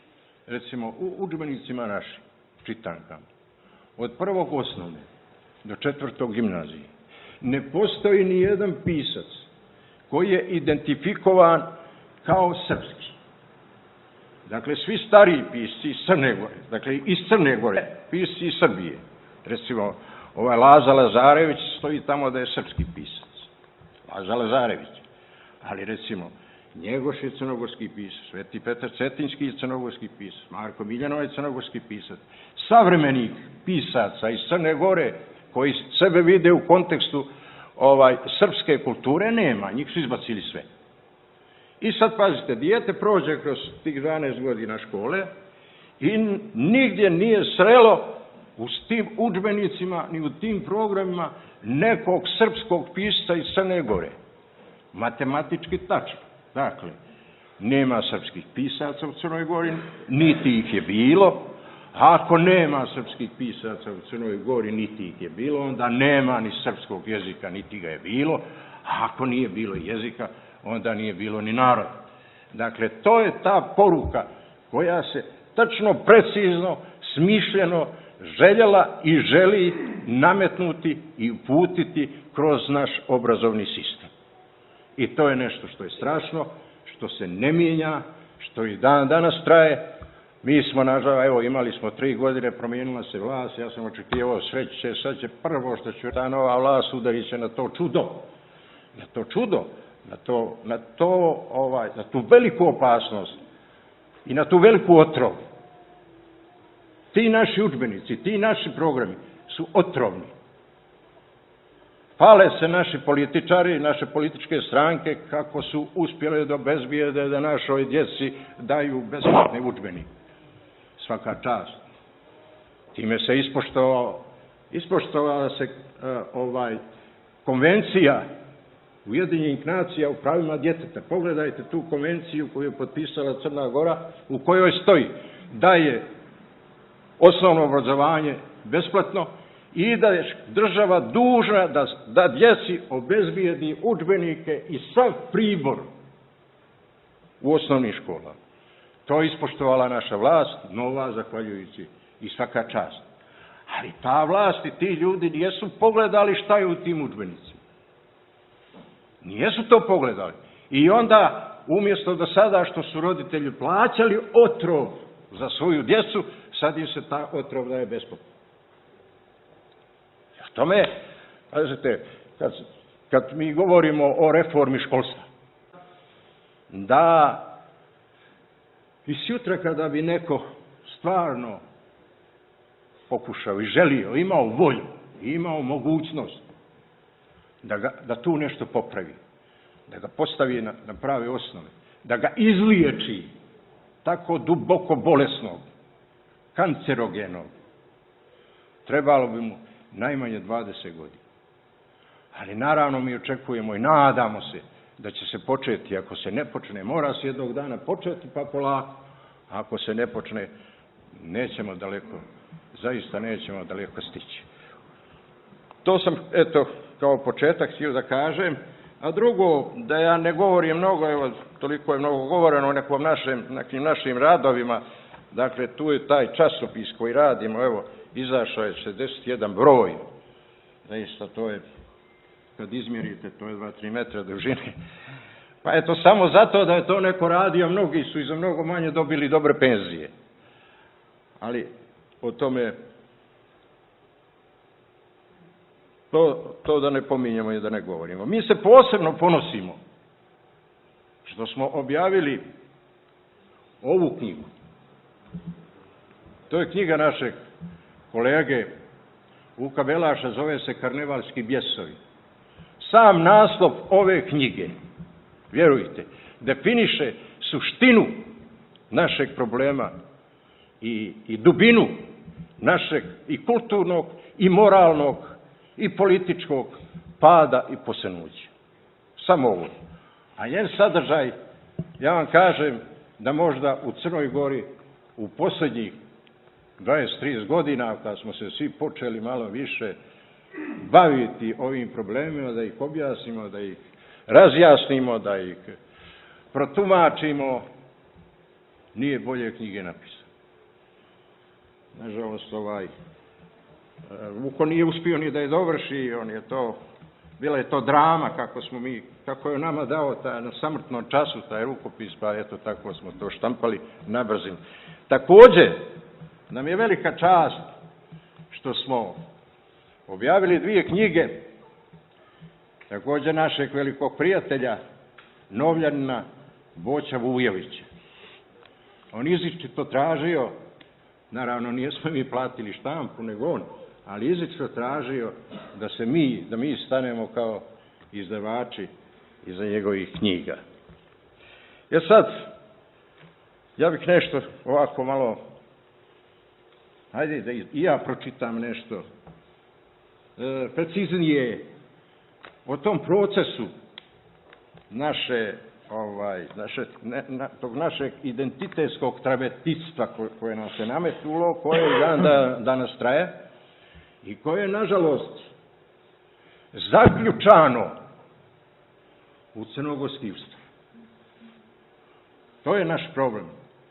recimo u udžbenicima našim čitankama, od prvog osnovne do četvrtog gimnazije, ne postoji ni jedan pisac koji je identifikovan kao srpski. Dakle, svi stariji pisci iz Crne Gore, dakle, iz Crne Gore, pisci iz Srbije. Recimo, ovaj Laza Lazarević stoji tamo da je srpski pisac. Laza Lazarević. Ali, recimo, Njegoš je crnogorski pisac, Sveti Petar Cetinjski je crnogorski pisac, Marko Miljanov je crnogorski pisac. Savremenih pisaca iz Crne Gore, koji sebe vide u kontekstu ovaj, srpske kulture, nema, njih su izbacili sve. I sad, pazite, dijete prođe kroz tih dvanaest godina škole i nigdje nije srelo u tim udžbenicima, ni u tim programima nekog srpskog pisca iz Crne Gore. Matematički tačno. Dakle, nema srpskih pisaca u Crnoj Gori, niti ih je bilo. Ako nema srpskih pisaca u Crnoj Gori, niti ih je bilo, onda nema ni srpskog jezika, niti ga je bilo. A ako nije bilo jezika, onda nije bilo ni naroda. Dakle, to je ta poruka koja se tačno, precizno, smišljeno željela i želi nametnuti i uputiti kroz naš obrazovni sistem. I to je nešto što je strašno, što se ne mijenja, što i dan danas traje. Mi smo, nažalost, evo, imali smo tri godine, promijenila se vlast, ja sam očekivao sreće, sad će prvo što će ta nova vlast udarit će na to čudo. Na to čudo, na, to, na, to, ovaj, na tu veliku opasnost i na tu veliku otrov. Ti naši udžbenici, ti naši programi su otrovni. Pale se naši političari, naše političke stranke kako su uspjeli da obezbijede da našoj djeci daju besplatne udžbenike. Svaka čast. Time se ispoštovao, ispoštovala se uh, ovaj, konvencija Ujedinjenih nacija o pravima djeteta. Pogledajte tu konvenciju koju je potpisala Crna Gora, u kojoj stoji da je osnovno obrazovanje besplatno i da je država dužna da, da djeci obezbijedi udžbenike i sav pribor u osnovnim školama. To je ispoštovala naša vlast, nova, zahvaljujući, i svaka čast. Ali ta vlast i ti ljudi nijesu pogledali šta je u tim udžbenicima. Nijesu to pogledali. I onda, umjesto da sada što su roditelji plaćali otrov za svoju djecu, sad im se ta otrov daje besplatno. Jer tome, pazite, kad, kad mi govorimo o reformi školstva, da i sutra kada bi neko stvarno pokušao i želio, imao volju, imao mogućnost da, ga, da tu nešto popravi, da ga postavi na, na prave osnove, da ga izliječi tako duboko bolesnog, kancerogenog, trebalo bi mu najmanje dvadeset godina. Ali naravno mi očekujemo i nadamo se da će se početi, ako se ne počne, mora se jednog dana početi pa polako, a ako se ne počne, nećemo daleko, zaista nećemo daleko stići. To sam, eto, kao početak htio da kažem, a drugo, da ja ne govorim mnogo, evo, toliko je mnogo govoreno o nekom našem, nekim našim radovima, dakle, tu je taj časopis koji radimo, evo, izašao je šezdeset jedan broj, zaista to je, kad izmjerite, to je dva do tri metra dužine. Pa eto, samo zato da je to neko radio, mnogi su i za mnogo manje dobili dobre penzije. Ali o tome, to, to da ne pominjemo i da ne govorimo. Mi se posebno ponosimo što smo objavili ovu knjigu. To je knjiga našeg kolege Vuka Belaša, zove se Karnevalski bjesovi. Sam naslov ove knjige, vjerujte, definiše suštinu našeg problema i, i dubinu našeg i kulturnog, i moralnog, i političkog pada i posenuća. Samo ovo. A njen sadržaj, ja vam kažem da možda u Crnoj Gori u posljednjih dvadeset trideset godina, kad smo se svi počeli malo više baviti ovim problemima, da ih objasnimo, da ih razjasnimo, da ih protumačimo, nije bolje knjige napisano. nažalost, ovaj, Vuko nije uspio ni da je dovrši, on je to, bila je to drama, kako smo mi, kako je nama dao ta, na samrtnom času taj rukopis, pa eto, tako smo to štampali na brzinu. Također, nam je velika čast što smo objavili dvije knjige, također našeg velikog prijatelja, Novljanina Boća Vujovića. On izričito tražio, naravno nijesmo mi platili štampu, nego on, ali izričito tražio da se mi, da mi stanemo kao izdavači iza njegovih knjiga. Jer sad, ja bih nešto ovako malo, hajde da i ja pročitam nešto e, preciznije o tom procesu naše, ovaj, naše, ne, na, tog našeg identitetskog travestitstva koje, koje nam se nametnulo, koje dan da, danas traje i koje je, nažalost, zaključano u crnogorski ustav. To je naš problem.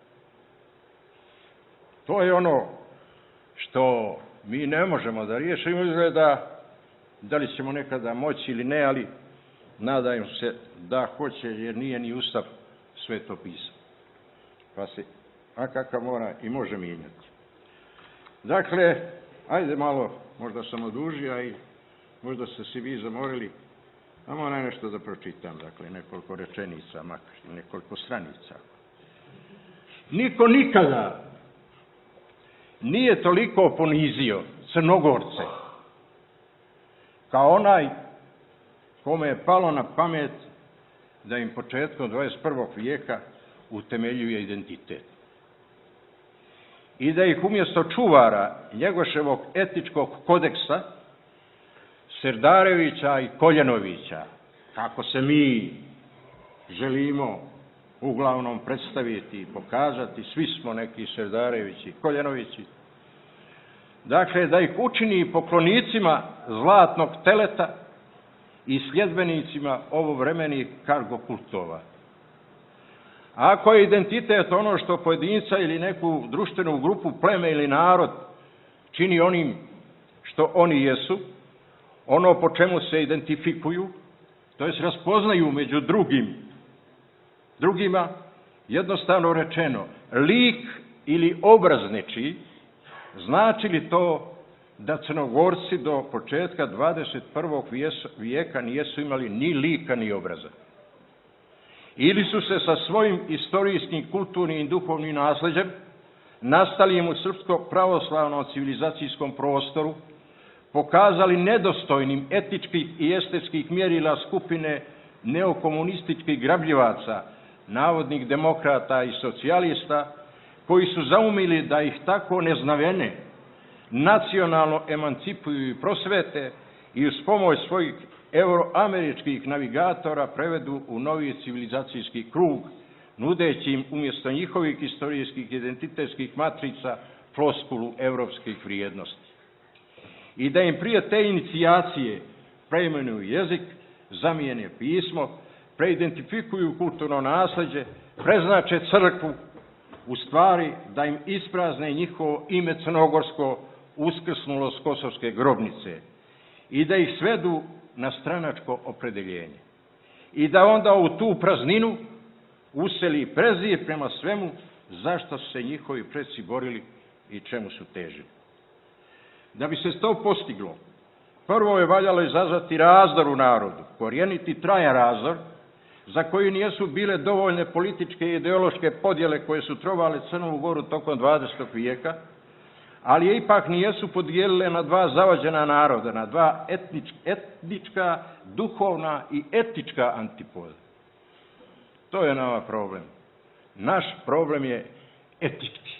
To je ono što mi ne možemo da riješimo, da, da li ćemo nekada moći ili ne, ali nadajmo se da hoće, jer nije ni ustav sveto pisao. Pa se akakav mora i može mijenjati. Dakle, ajde malo, možda sam odužio i možda ste se vi zamorili, a moram nešto da pročitam, dakle, nekoliko rečenica, makar nekoliko stranica. Niko nikada nije toliko ponizio Crnogorce kao onaj kome je palo na pamet da im početkom dvadeset prvog vijeka utemeljuje identitet. I da ih umjesto čuvara Njegoševog etičkog kodeksa, Serdarevića i Koljanovića, kako se mi želimo uglavnom predstaviti i pokazati, svi smo neki Serdarevići i Koljanovići, dakle, da ih učini poklonicima zlatnog teleta i sljedbenicima ovovremenih kargokultova. Ako je identitet ono što pojedinca ili neku društvenu grupu, pleme ili narod čini onim što oni jesu, ono po čemu se identifikuju, to jest raspoznaju među drugim, drugima, jednostavno rečeno, lik ili obraz nečiji, znači li to da Crnogorci do početka dvadeset prvog vijeka nijesu imali ni lika ni obraza? Ili su se sa svojim istorijskim, kulturnim i duhovnim nasljeđem, nastalim u srpsko-pravoslavnom civilizacijskom prostoru, pokazali nedostojnim etičkih i estetskih mjerila skupine neokomunističkih grabljivaca, navodnih demokrata i socijalista, koji su zaumili da ih tako neznavene nacionalno emancipuju i prosvete i uz pomoć svojih euroameričkih navigatora prevedu u novi civilizacijski krug, nudeći im umjesto njihovih istorijskih identitetskih matrica floskulu evropskih vrijednosti. I da im prije te inicijacije preimenuju jezik, zamijene pismo, preidentifikuju kulturno nasljeđe, preznače crkvu, u stvari da im isprazne njihovo ime crnogorsko uskrsnulo s kosovske grobnice i da ih svedu na stranačko opredeljenje. I da onda u tu prazninu useli prezir prema svemu zašto su se njihovi preci borili i čemu su težili. Da bi se to postiglo, prvo je valjalo izazvati razdor u narodu, korijeniti trajan razdor, za koji nijesu bile dovoljne političke i ideološke podjele koje su trovale Crnu Goru tokom dvadesetog vijeka, ali je ipak nijesu podijelile na dva zavađena naroda, na dva etnič, etnička, duhovna i etička antipoda. To je nama problem. Naš problem je etički.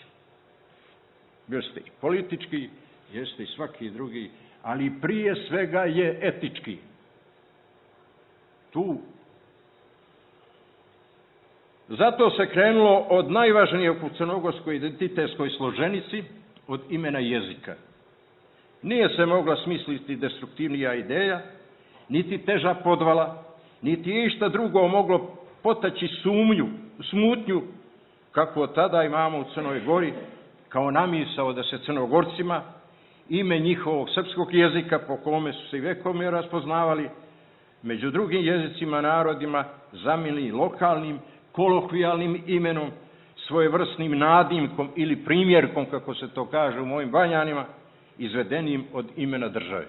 Jeste i politički, jeste i svaki drugi, ali prije svega je etički. Tu. Zato se krenulo od najvažnijeg u crnogorskoj identitetskoj složenici, od imena jezika. Nije se mogla smisliti destruktivnija ideja, niti teža podvala, niti je išta drugo moglo potaći sumnju, smutnju, kako od tada imamo u Crnoj Gori, kao namisao da se Crnogorcima ime njihovog srpskog jezika po kome su se i vekovima raspoznavali, među drugim jezicima narodima zamili lokalnim, kolokvijalnim imenom, svojevrsnim nadimkom ili primjerkom, kako se to kaže u mojim Banjanima, izvedenim od imena države.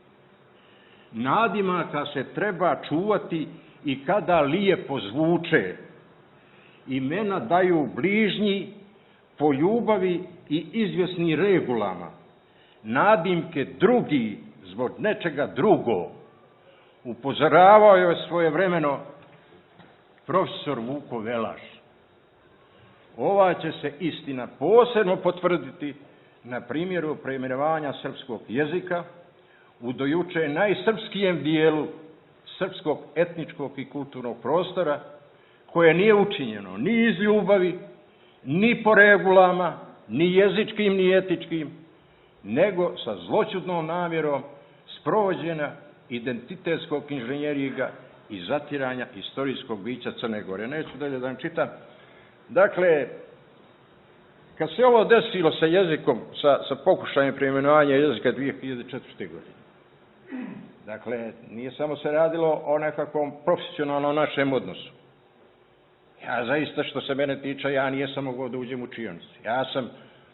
Nadimaka se treba čuvati i kada lijepo zvuče. Imena daju bližnji po ljubavi i izvjesnim regulama. Nadimke drugi zbog nečega drugo. Upozoravao je svojevremeno profesor Vuko Velaš. Ova će se istina posebno potvrditi na primjeru preimenovanja srpskog jezika u dojuče najsrpskijem dijelu srpskog etničkog i kulturnog prostora, koje nije učinjeno ni iz ljubavi, ni po regulama, ni jezičkim, ni etičkim, nego sa zloćudnom namjerom sprovođenja identitetskog inženjeriga i zatiranja istorijskog bića Crne Gore. Neću dalje da vam čitam. Dakle, kad se ovo desilo sa jezikom, sa, sa pokušajem preimenovanja jezika dvije hiljade četvrte. godine, dakle, nije samo se radilo o nekakvom profesionalnom našem odnosu. Ja zaista, što se mene tiče, ja nijesam mogao da uđem u učionicu. Ja sam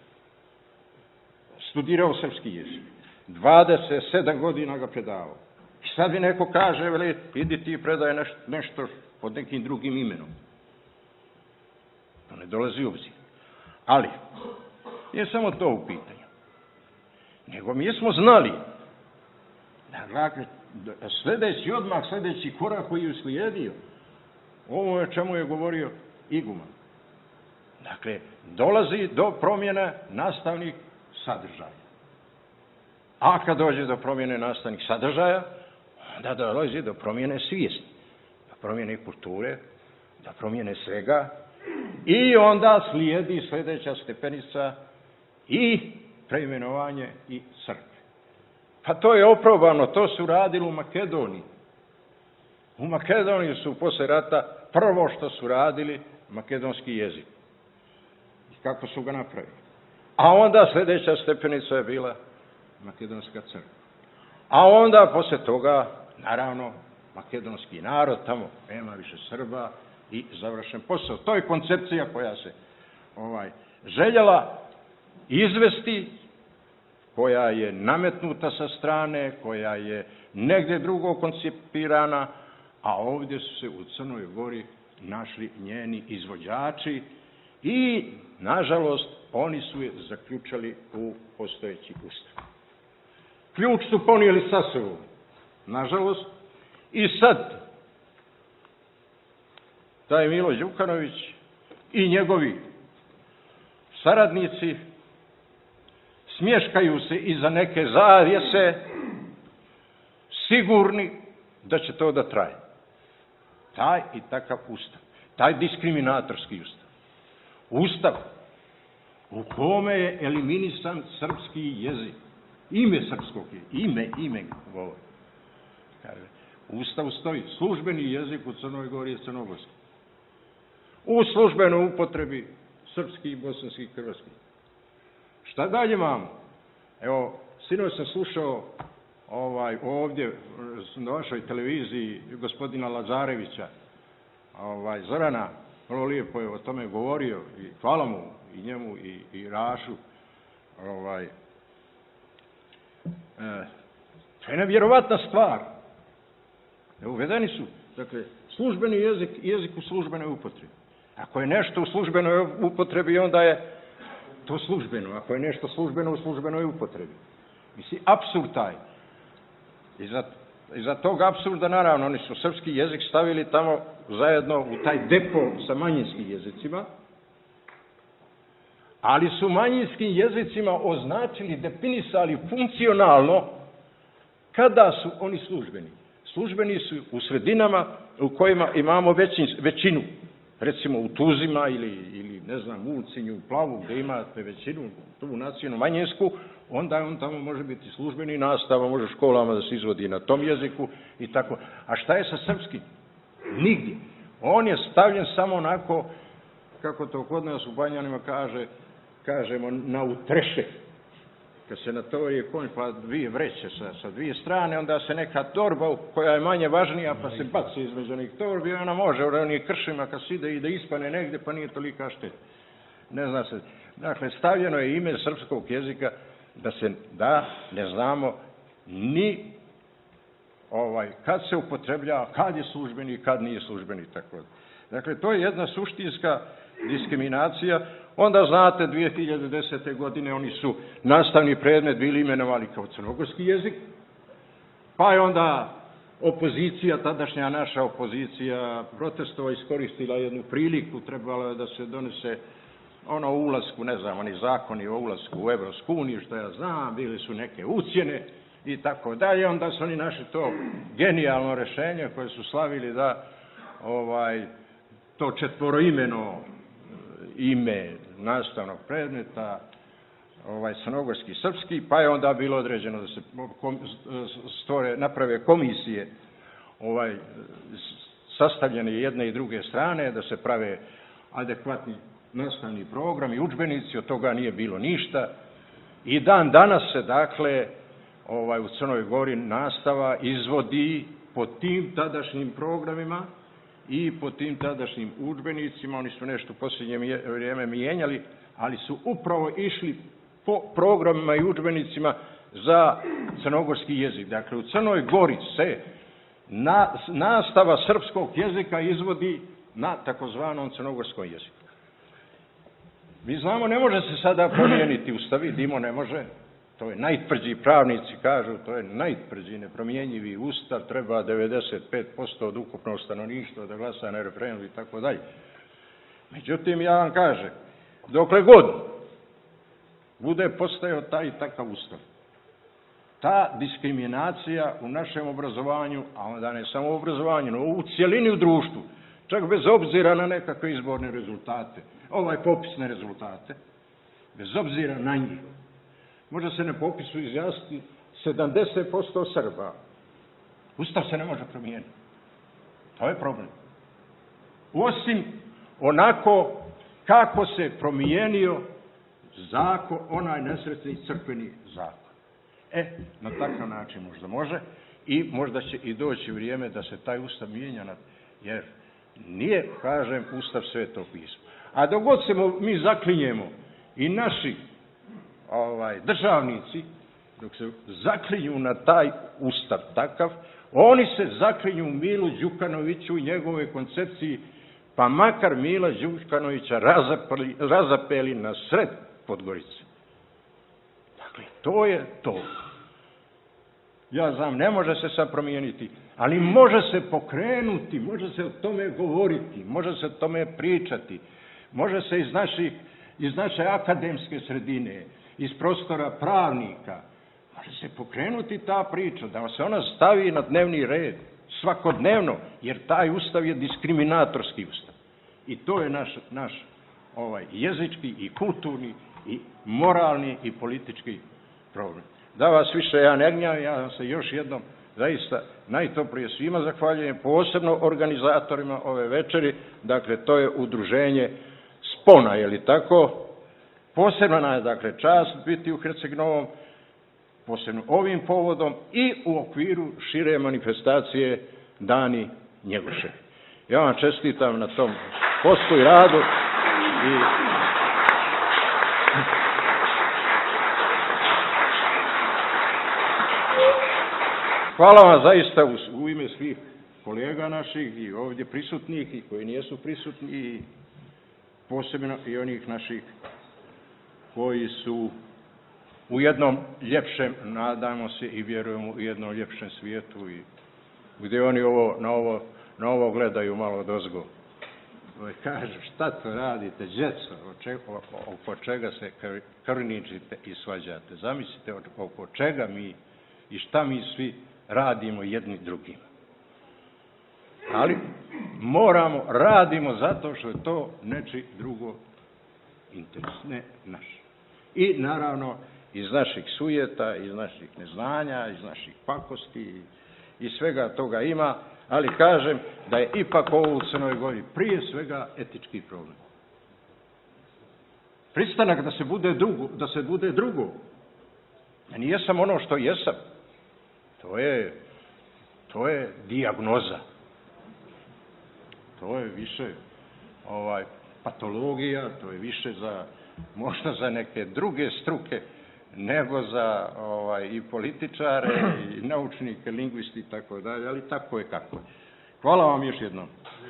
studirao srpski jezik. dvadeset sedam godina ga predavao. I sad mi neko kaže, veli, idi ti predaj nešto, nešto pod nekim drugim imenom. To ne dolazi u obzir. Ali, nije samo to u pitanju. Nego mi smo znali, dakle, sljedeći odmah, sljedeći korak koji je uslijedio, ovo je čemu je govorio iguman. Dakle, dolazi do promjena nastavnih sadržaja. A kad dođe do promjene nastavnih sadržaja, onda dolazi do promjene svijesti, do promjene kulture, do promjene svega, i onda slijedi sljedeća stepenica i preimenovanje i crkve. Pa to je oprobano, to su radili u Makedoniji. U Makedoniji su posle rata prvo što su radili makedonski jezik. I kako su ga napravili. A onda sljedeća stepenica je bila makedonska crkva. A onda posle toga, naravno, makedonski narod, tamo nema više Srba i završen posao. To je koncepcija koja se ovaj, željela izvesti, koja je nametnuta sa strane, koja je negdje drugo koncipirana, a ovdje su se u Crnoj Gori našli njeni izvođači i, nažalost, oni su je zaključali u postojeći ustav. Ključ su ponijeli sa sobom, nažalost, i sad taj Milo Đukanović i njegovi saradnici smješkaju se iza neke zavjese, sigurni da će to da traje. Taj i takav ustav, taj diskriminatorski ustav. Ustav u kome je eliminisan srpski jezik, ime srpskog je, ime, ime govori. U ustavu stoji službeni jezik u Crnoj Gori je crnogorski. U službenoj upotrebi srpski, i bosanski i hrvatski. Šta dalje imamo? Evo, sinoć sam slušao ovaj, ovdje na vašoj televiziji gospodina Lazarevića, ovaj, Zorana, vrlo lijepo je o tome govorio i hvala mu i njemu i, i Rašu. Ovaj, e, to je nevjerovatna stvar. E, uvedeni su, dakle, službeni jezik i jezik u službenoj upotrebi. Ako je nešto u službenoj upotrebi, onda je to službeno. Ako je nešto službeno u službenoj upotrebi. Mislim, apsurd taj. Iza, iza tog apsurda, naravno, oni su srpski jezik stavili tamo zajedno u taj depo sa manjinskim jezicima, ali su manjinskim jezicima označili, definisali funkcionalno kada su oni službeni. Službeni su u sredinama u kojima imamo većin, većinu. Recimo u Tuzima ili, ili ne znam, u Ulcinju, u Plavu, gdje imate većinu, tu nacionalnu manjinsku, onda on tamo može biti službeni nastava, može školama da se izvodi na tom jeziku i tako. A šta je sa srpskim? Nigdje. On je stavljen samo onako, kako to kod nas u Banjanima kaže, kažemo, na utreše. Kad se natovari konj pa dvije vreće sa, sa dvije strane, onda se neka torba koja je manje važnija pa se baci između onih torbi i ona može u onih kršima kad se ide i da ispane negdje pa nije tolika šteta. Ne zna se. Dakle, stavljeno je ime srpskog jezika da se da, ne znamo ni ovaj, kad se upotrebljava, kad je službeni, kad nije službeni, tako da. Dakle, to je jedna suštinska diskriminacija. Onda, znate, dvije hiljade desete. godine oni su nastavni predmet bili imenovali kao crnogorski jezik, pa je onda opozicija, tadašnja naša opozicija protestova iskoristila jednu priliku, trebalo je da se donese ono o ulasku, ne znam, oni zakoni o ulasku u Evropsku uniju, što ja znam, bili su neke ucjene i tako dalje, onda su oni našli to genijalno rješenje koje su slavili da ovaj, to četvoroimeno ime nastavnog predmeta, ovaj, crnogorski, srpski, pa je onda bilo određeno da se stvore, naprave komisije ovaj, sastavljene jedne i druge strane, da se prave adekvatni nastavni program i udžbenici, od toga nije bilo ništa. I dan danas se, dakle, ovaj, u Crnoj Gori nastava izvodi po tim tadašnjim programima i po tim tadašnjim udžbenicima. Oni su nešto u posljednje vrijeme mijenjali, ali su upravo išli po programima i udžbenicima za crnogorski jezik. Dakle, u Crnoj Gori se na, nastava srpskog jezika izvodi na takozvanom crnogorskom jeziku. Mi znamo, ne može se sada promijeniti Ustav, vidimo, ne može. To je najtvrđi, pravnici kažu, to je najtvrđi nepromjenjivi Ustav, treba devedeset pet posto od ukupnog stanovništva da glasa na referendumu i tako dalje. Međutim, ja vam kažem, dokle god bude postojao taj i takav Ustav, ta diskriminacija u našem obrazovanju, a onda ne samo u obrazovanju, no u cijelini u društvu, čak bez obzira na nekakve izborne rezultate, ovaj popisne rezultate, bez obzira na njih, može se na popisu izjasniti sedamdeset posto Srba. Ustav se ne može promijeniti. To je problem. Osim onako kako se promijenio zakon, onaj nesretni crkveni zakon. E, na takav način možda može i možda će i doći vrijeme da se taj Ustav mijenja, jer nije, kažem, Ustav Sveto pismo. A dok god se mi zaklinjemo i naši ovaj, državnici, dok se zaklinju na taj Ustav takav, oni se zaklinju Milu Đukanoviću i njegove koncepciji, pa makar Mila Đukanovića razapeli, razapeli na sred Podgorice. Dakle, to je to. Ja znam, ne može se sad promijeniti, ali može se pokrenuti, može se o tome govoriti, može se o tome pričati, može se iz, naših, iz naše akademske sredine, iz prostora pravnika, može se pokrenuti ta priča, da se ona stavi na dnevni red, svakodnevno, jer taj Ustav je diskriminatorski Ustav. I to je naš, naš ovaj, jezički i kulturni i moralni i politički problem. Da vas više ja ne gnjavim, ja vam se još jednom zaista najtoplije svima zahvaljujem, posebno organizatorima ove večeri, dakle to je udruženje Spona, je li tako? Posebno nam je, dakle, čast biti u Herceg Novom, posebno ovim povodom i u okviru šire manifestacije Dani Njegoše. Ja vam čestitam na tom poslu i radu i hvala vam zaista u ime svih kolega naših i ovdje prisutnih i koji nijesu prisutni i posebno i onih naših koji su u jednom ljepšem, nadamo se i vjerujemo u jednom ljepšem svijetu i gdje oni ovo, na, ovo, na ovo gledaju malo odozgo. Kažu, šta to radite, djeco, oko čega se krvničite i svađate. Zamislite oko čega mi i šta mi svi radimo jedni drugim. Ali moramo, radimo zato što je to neči drugo interes, ne naš. I naravno iz naših sujeta, iz naših neznanja, iz naših pakosti i svega toga ima, ali kažem da je ipak ovo u Crnoj Gori prije svega etički problem. pristanak da se bude drugo, da se bude drugo. Nijesam ono što jesam. To je, to je dijagnoza. To je više ovaj, patologija, to je više za, možda za neke druge struke, nego za ovaj, i političare, i naučnike, lingvisti i tako dalje, ali tako je kako je. Hvala vam još jednom.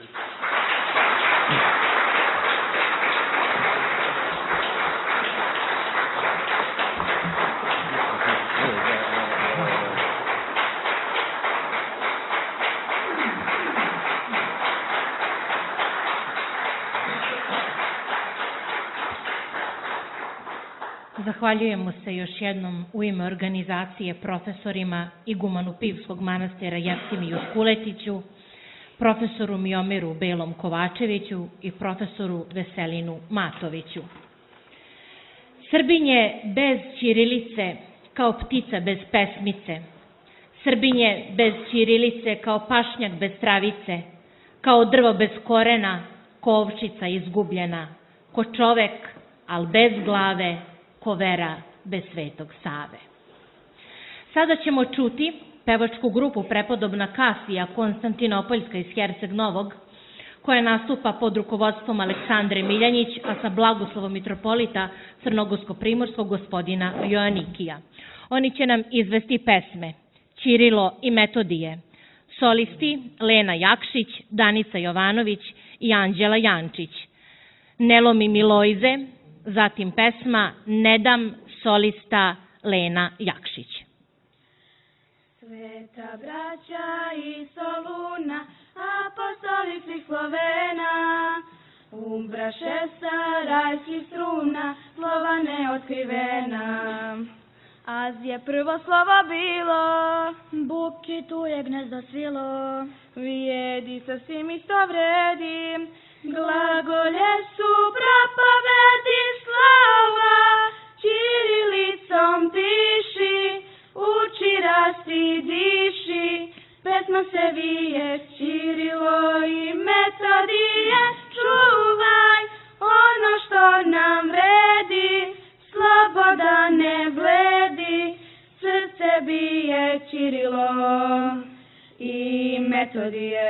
Zahvaljujemo se još jednom u ime organizacije profesorima igumanu Pivskog manastira Jeftimiju Škuletiću, profesoru Miomiru Belom Kovačeviću i profesoru Veselinu Matoviću. Srbin je bez ćirilice kao ptica bez pesmice, Srbin je bez ćirilice kao pašnjak bez travice, kao drvo bez korena, ko ovčica izgubljena, ko čovek, al bez glave, ko vera bez Svetog Save. Sada ćemo čuti pevačku grupu Prepodobna Kasija Konstantinopoljska iz Herceg Novog, koja nastupa pod rukovodstvom Aleksandre Miljanjić, a sa blagoslovom mitropolita Crnogorsko-primorskog gospodina Joanikija. Oni će nam izvesti pesme Ćirilo i Metodije, solisti Lena Jakšić, Danica Jovanović i Anđela Jančić, Nelomi Milojze, zatim pesma Ne dam, solista Lena Jakšić. Sveta braća i Soluna, apostoli svih Slovena, umbraše sa rajskih struna, slova neotkrivena. Azije prvo slovo bilo, buki tu je gnezdo svilo, vijedi sa svim isto vredi, glagolje su propovedi slova, ćirilicom piši, uči, rasti, diši, pesma se vije, Ćirilo i Metodije, čuvaj ono što nam vredi, sloboda ne bledi, srce bije, Ćirilo i Metodije.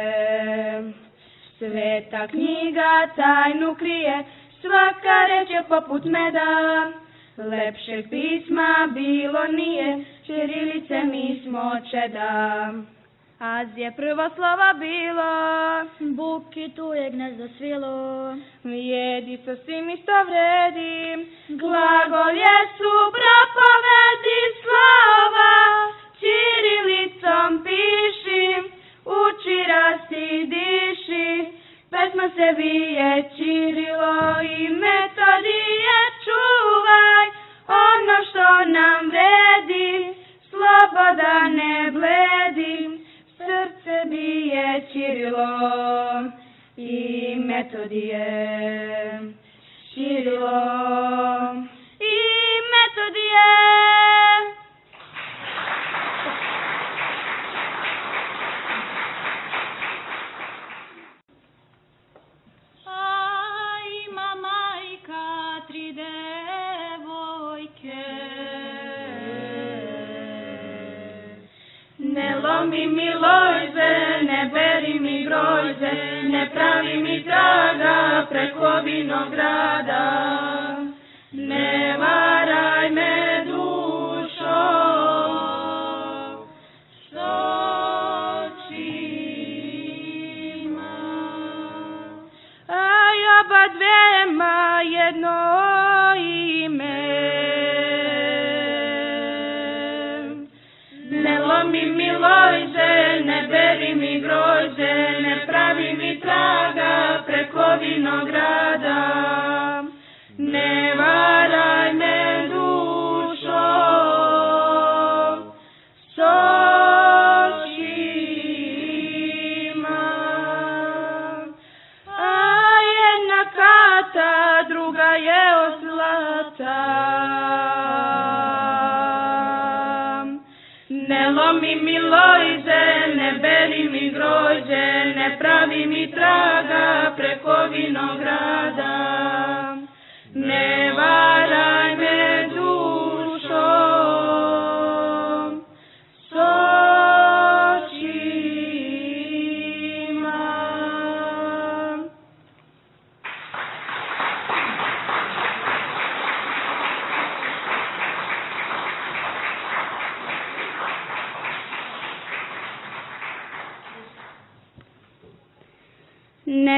Sveta knjiga tajnu krije, svaka reč je poput meda, lepšeg pisma bilo nije, ćirilice mi smo čeda. Azije prvo slova bilo, buki tu je gnezdo svilo, vijedi sa svim isto vredi, glagolje su propovedi slova, ćirilicom piši, uči, rasti, diši, pesma se vije, Ćirilo i Metodije, čuvaj ono što nam vredi, sloboda ne bledi, srce bije, Ćirilo i Metodije. Ćirilo i Metodije. Ne lomi mi lojze, ne beri mi grojze, ne pravi mi traga preko vinograda. Ne varaj me dušo s očima, a oba dvema jedno ime. Ne lomi mi lojze, ne beri mi grojze, ne pravi mi traga preko vinograda. Ne varaj me dušo s očima. A jedna kata, druga je od zlata. Ne lomi mi lojze, ne beri mi grojze, ne pravi mi traga preko vinograda. Ne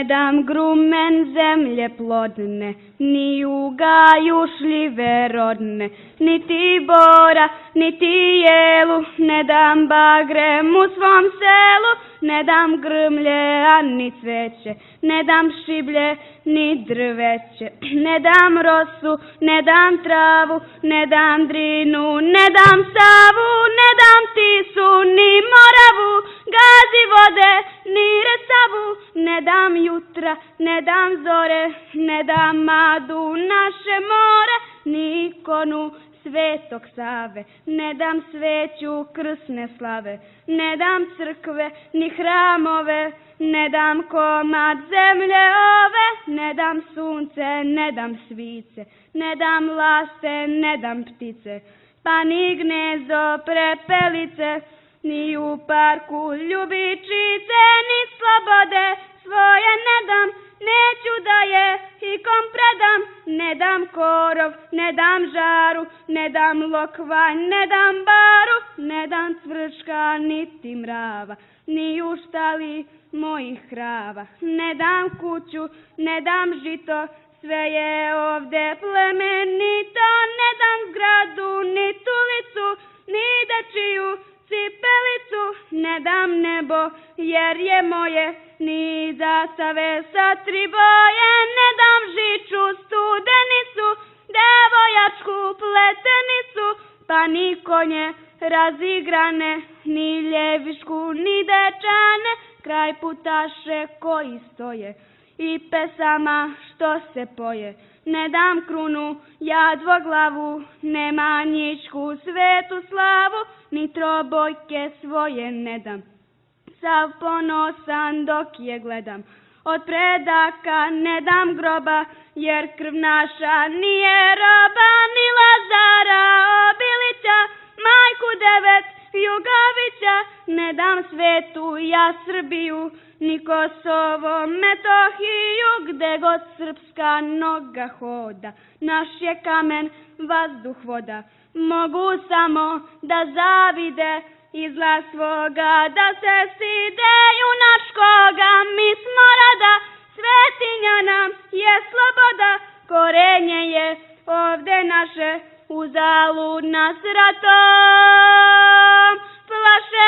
dam grumen zemlje plodne, ni ugaju šljive rodne, niti bora, niti jelu, ne dam bagrem u svom selu, ne dam grmlje, a ni cveće, ne dam šiblje, ni drveće, ne dam rosu, ne dam travu, ne dam drinu, ne dam savu, ne dam tisu, ni moravu, gazi vode, ni resavu, ne dam jutra, ne dam zore, ne dam madu, naše more, ni ikonu Svetog Save, ne dam sveću krsne slave, ne dam crkve, ni hramove, ne dam komad zemlje ove, ne dam sunce, ne dam svice, ne dam laste, ne dam ptice, pa ni gnezdo prepelice, ni u parku ljubičice, ni slobode svoje ne dam, neću da je ikom predam, ne dam korov, ne dam žaru, ne dam lokvanj, ne dam baru, ne dam cvrčka, niti mrava, ni u štali mojih krava, ne dam kuću, ne dam žito, sve je ovde plemenito, ne dam zgradu, ni tulicu, ni dečiju cipelicu, ne dam nebo, jer je moje, ni zastave sa tri boje, ne dam žiču studenicu, devojačku pletenicu, pa ni konje razigrane, ni ljevišku, ni dečane, kraj putaše koji stoje i pesama što se poje. Ne dam krunu, ja dvoglavu, ne manjičku svetu slavu, ni trobojke svoje ne dam, sav ponosan dok je gledam. Od predaka ne dam groba, jer krv naša nije roba, ni Lazara Obilića, majku devet Jugovića, ne dam svetu ja Srbiju, ni Kosovo Metohiju, gde god srpska noga hoda, naš je kamen, vazduh, voda. Mogu samo da zavide i zla svoga, da se stide junačkoga, mi smo rada, svetinja nam je sloboda, korenje je ovde naše, uzalud nas ratom plaše.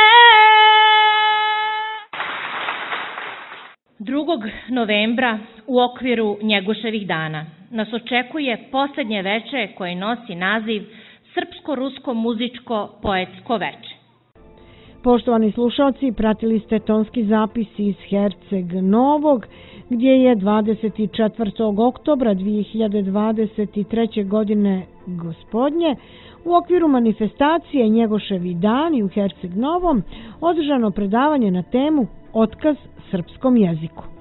drugog novembra u okviru Njegoševih dana nas očekuje poslednje veče koje nosi naziv Srpsko-rusko muzičko poetsko veče. Poštovani slušalci, pratili ste tonski zapis iz Herceg Novog, gdje je dvadeset četvrtog oktobra dve hiljade dvadeset treće. godine gospodnje u okviru manifestacije Njegoševi dani u Herceg Novom održano predavanje na temu Otkaz srpskom jeziku.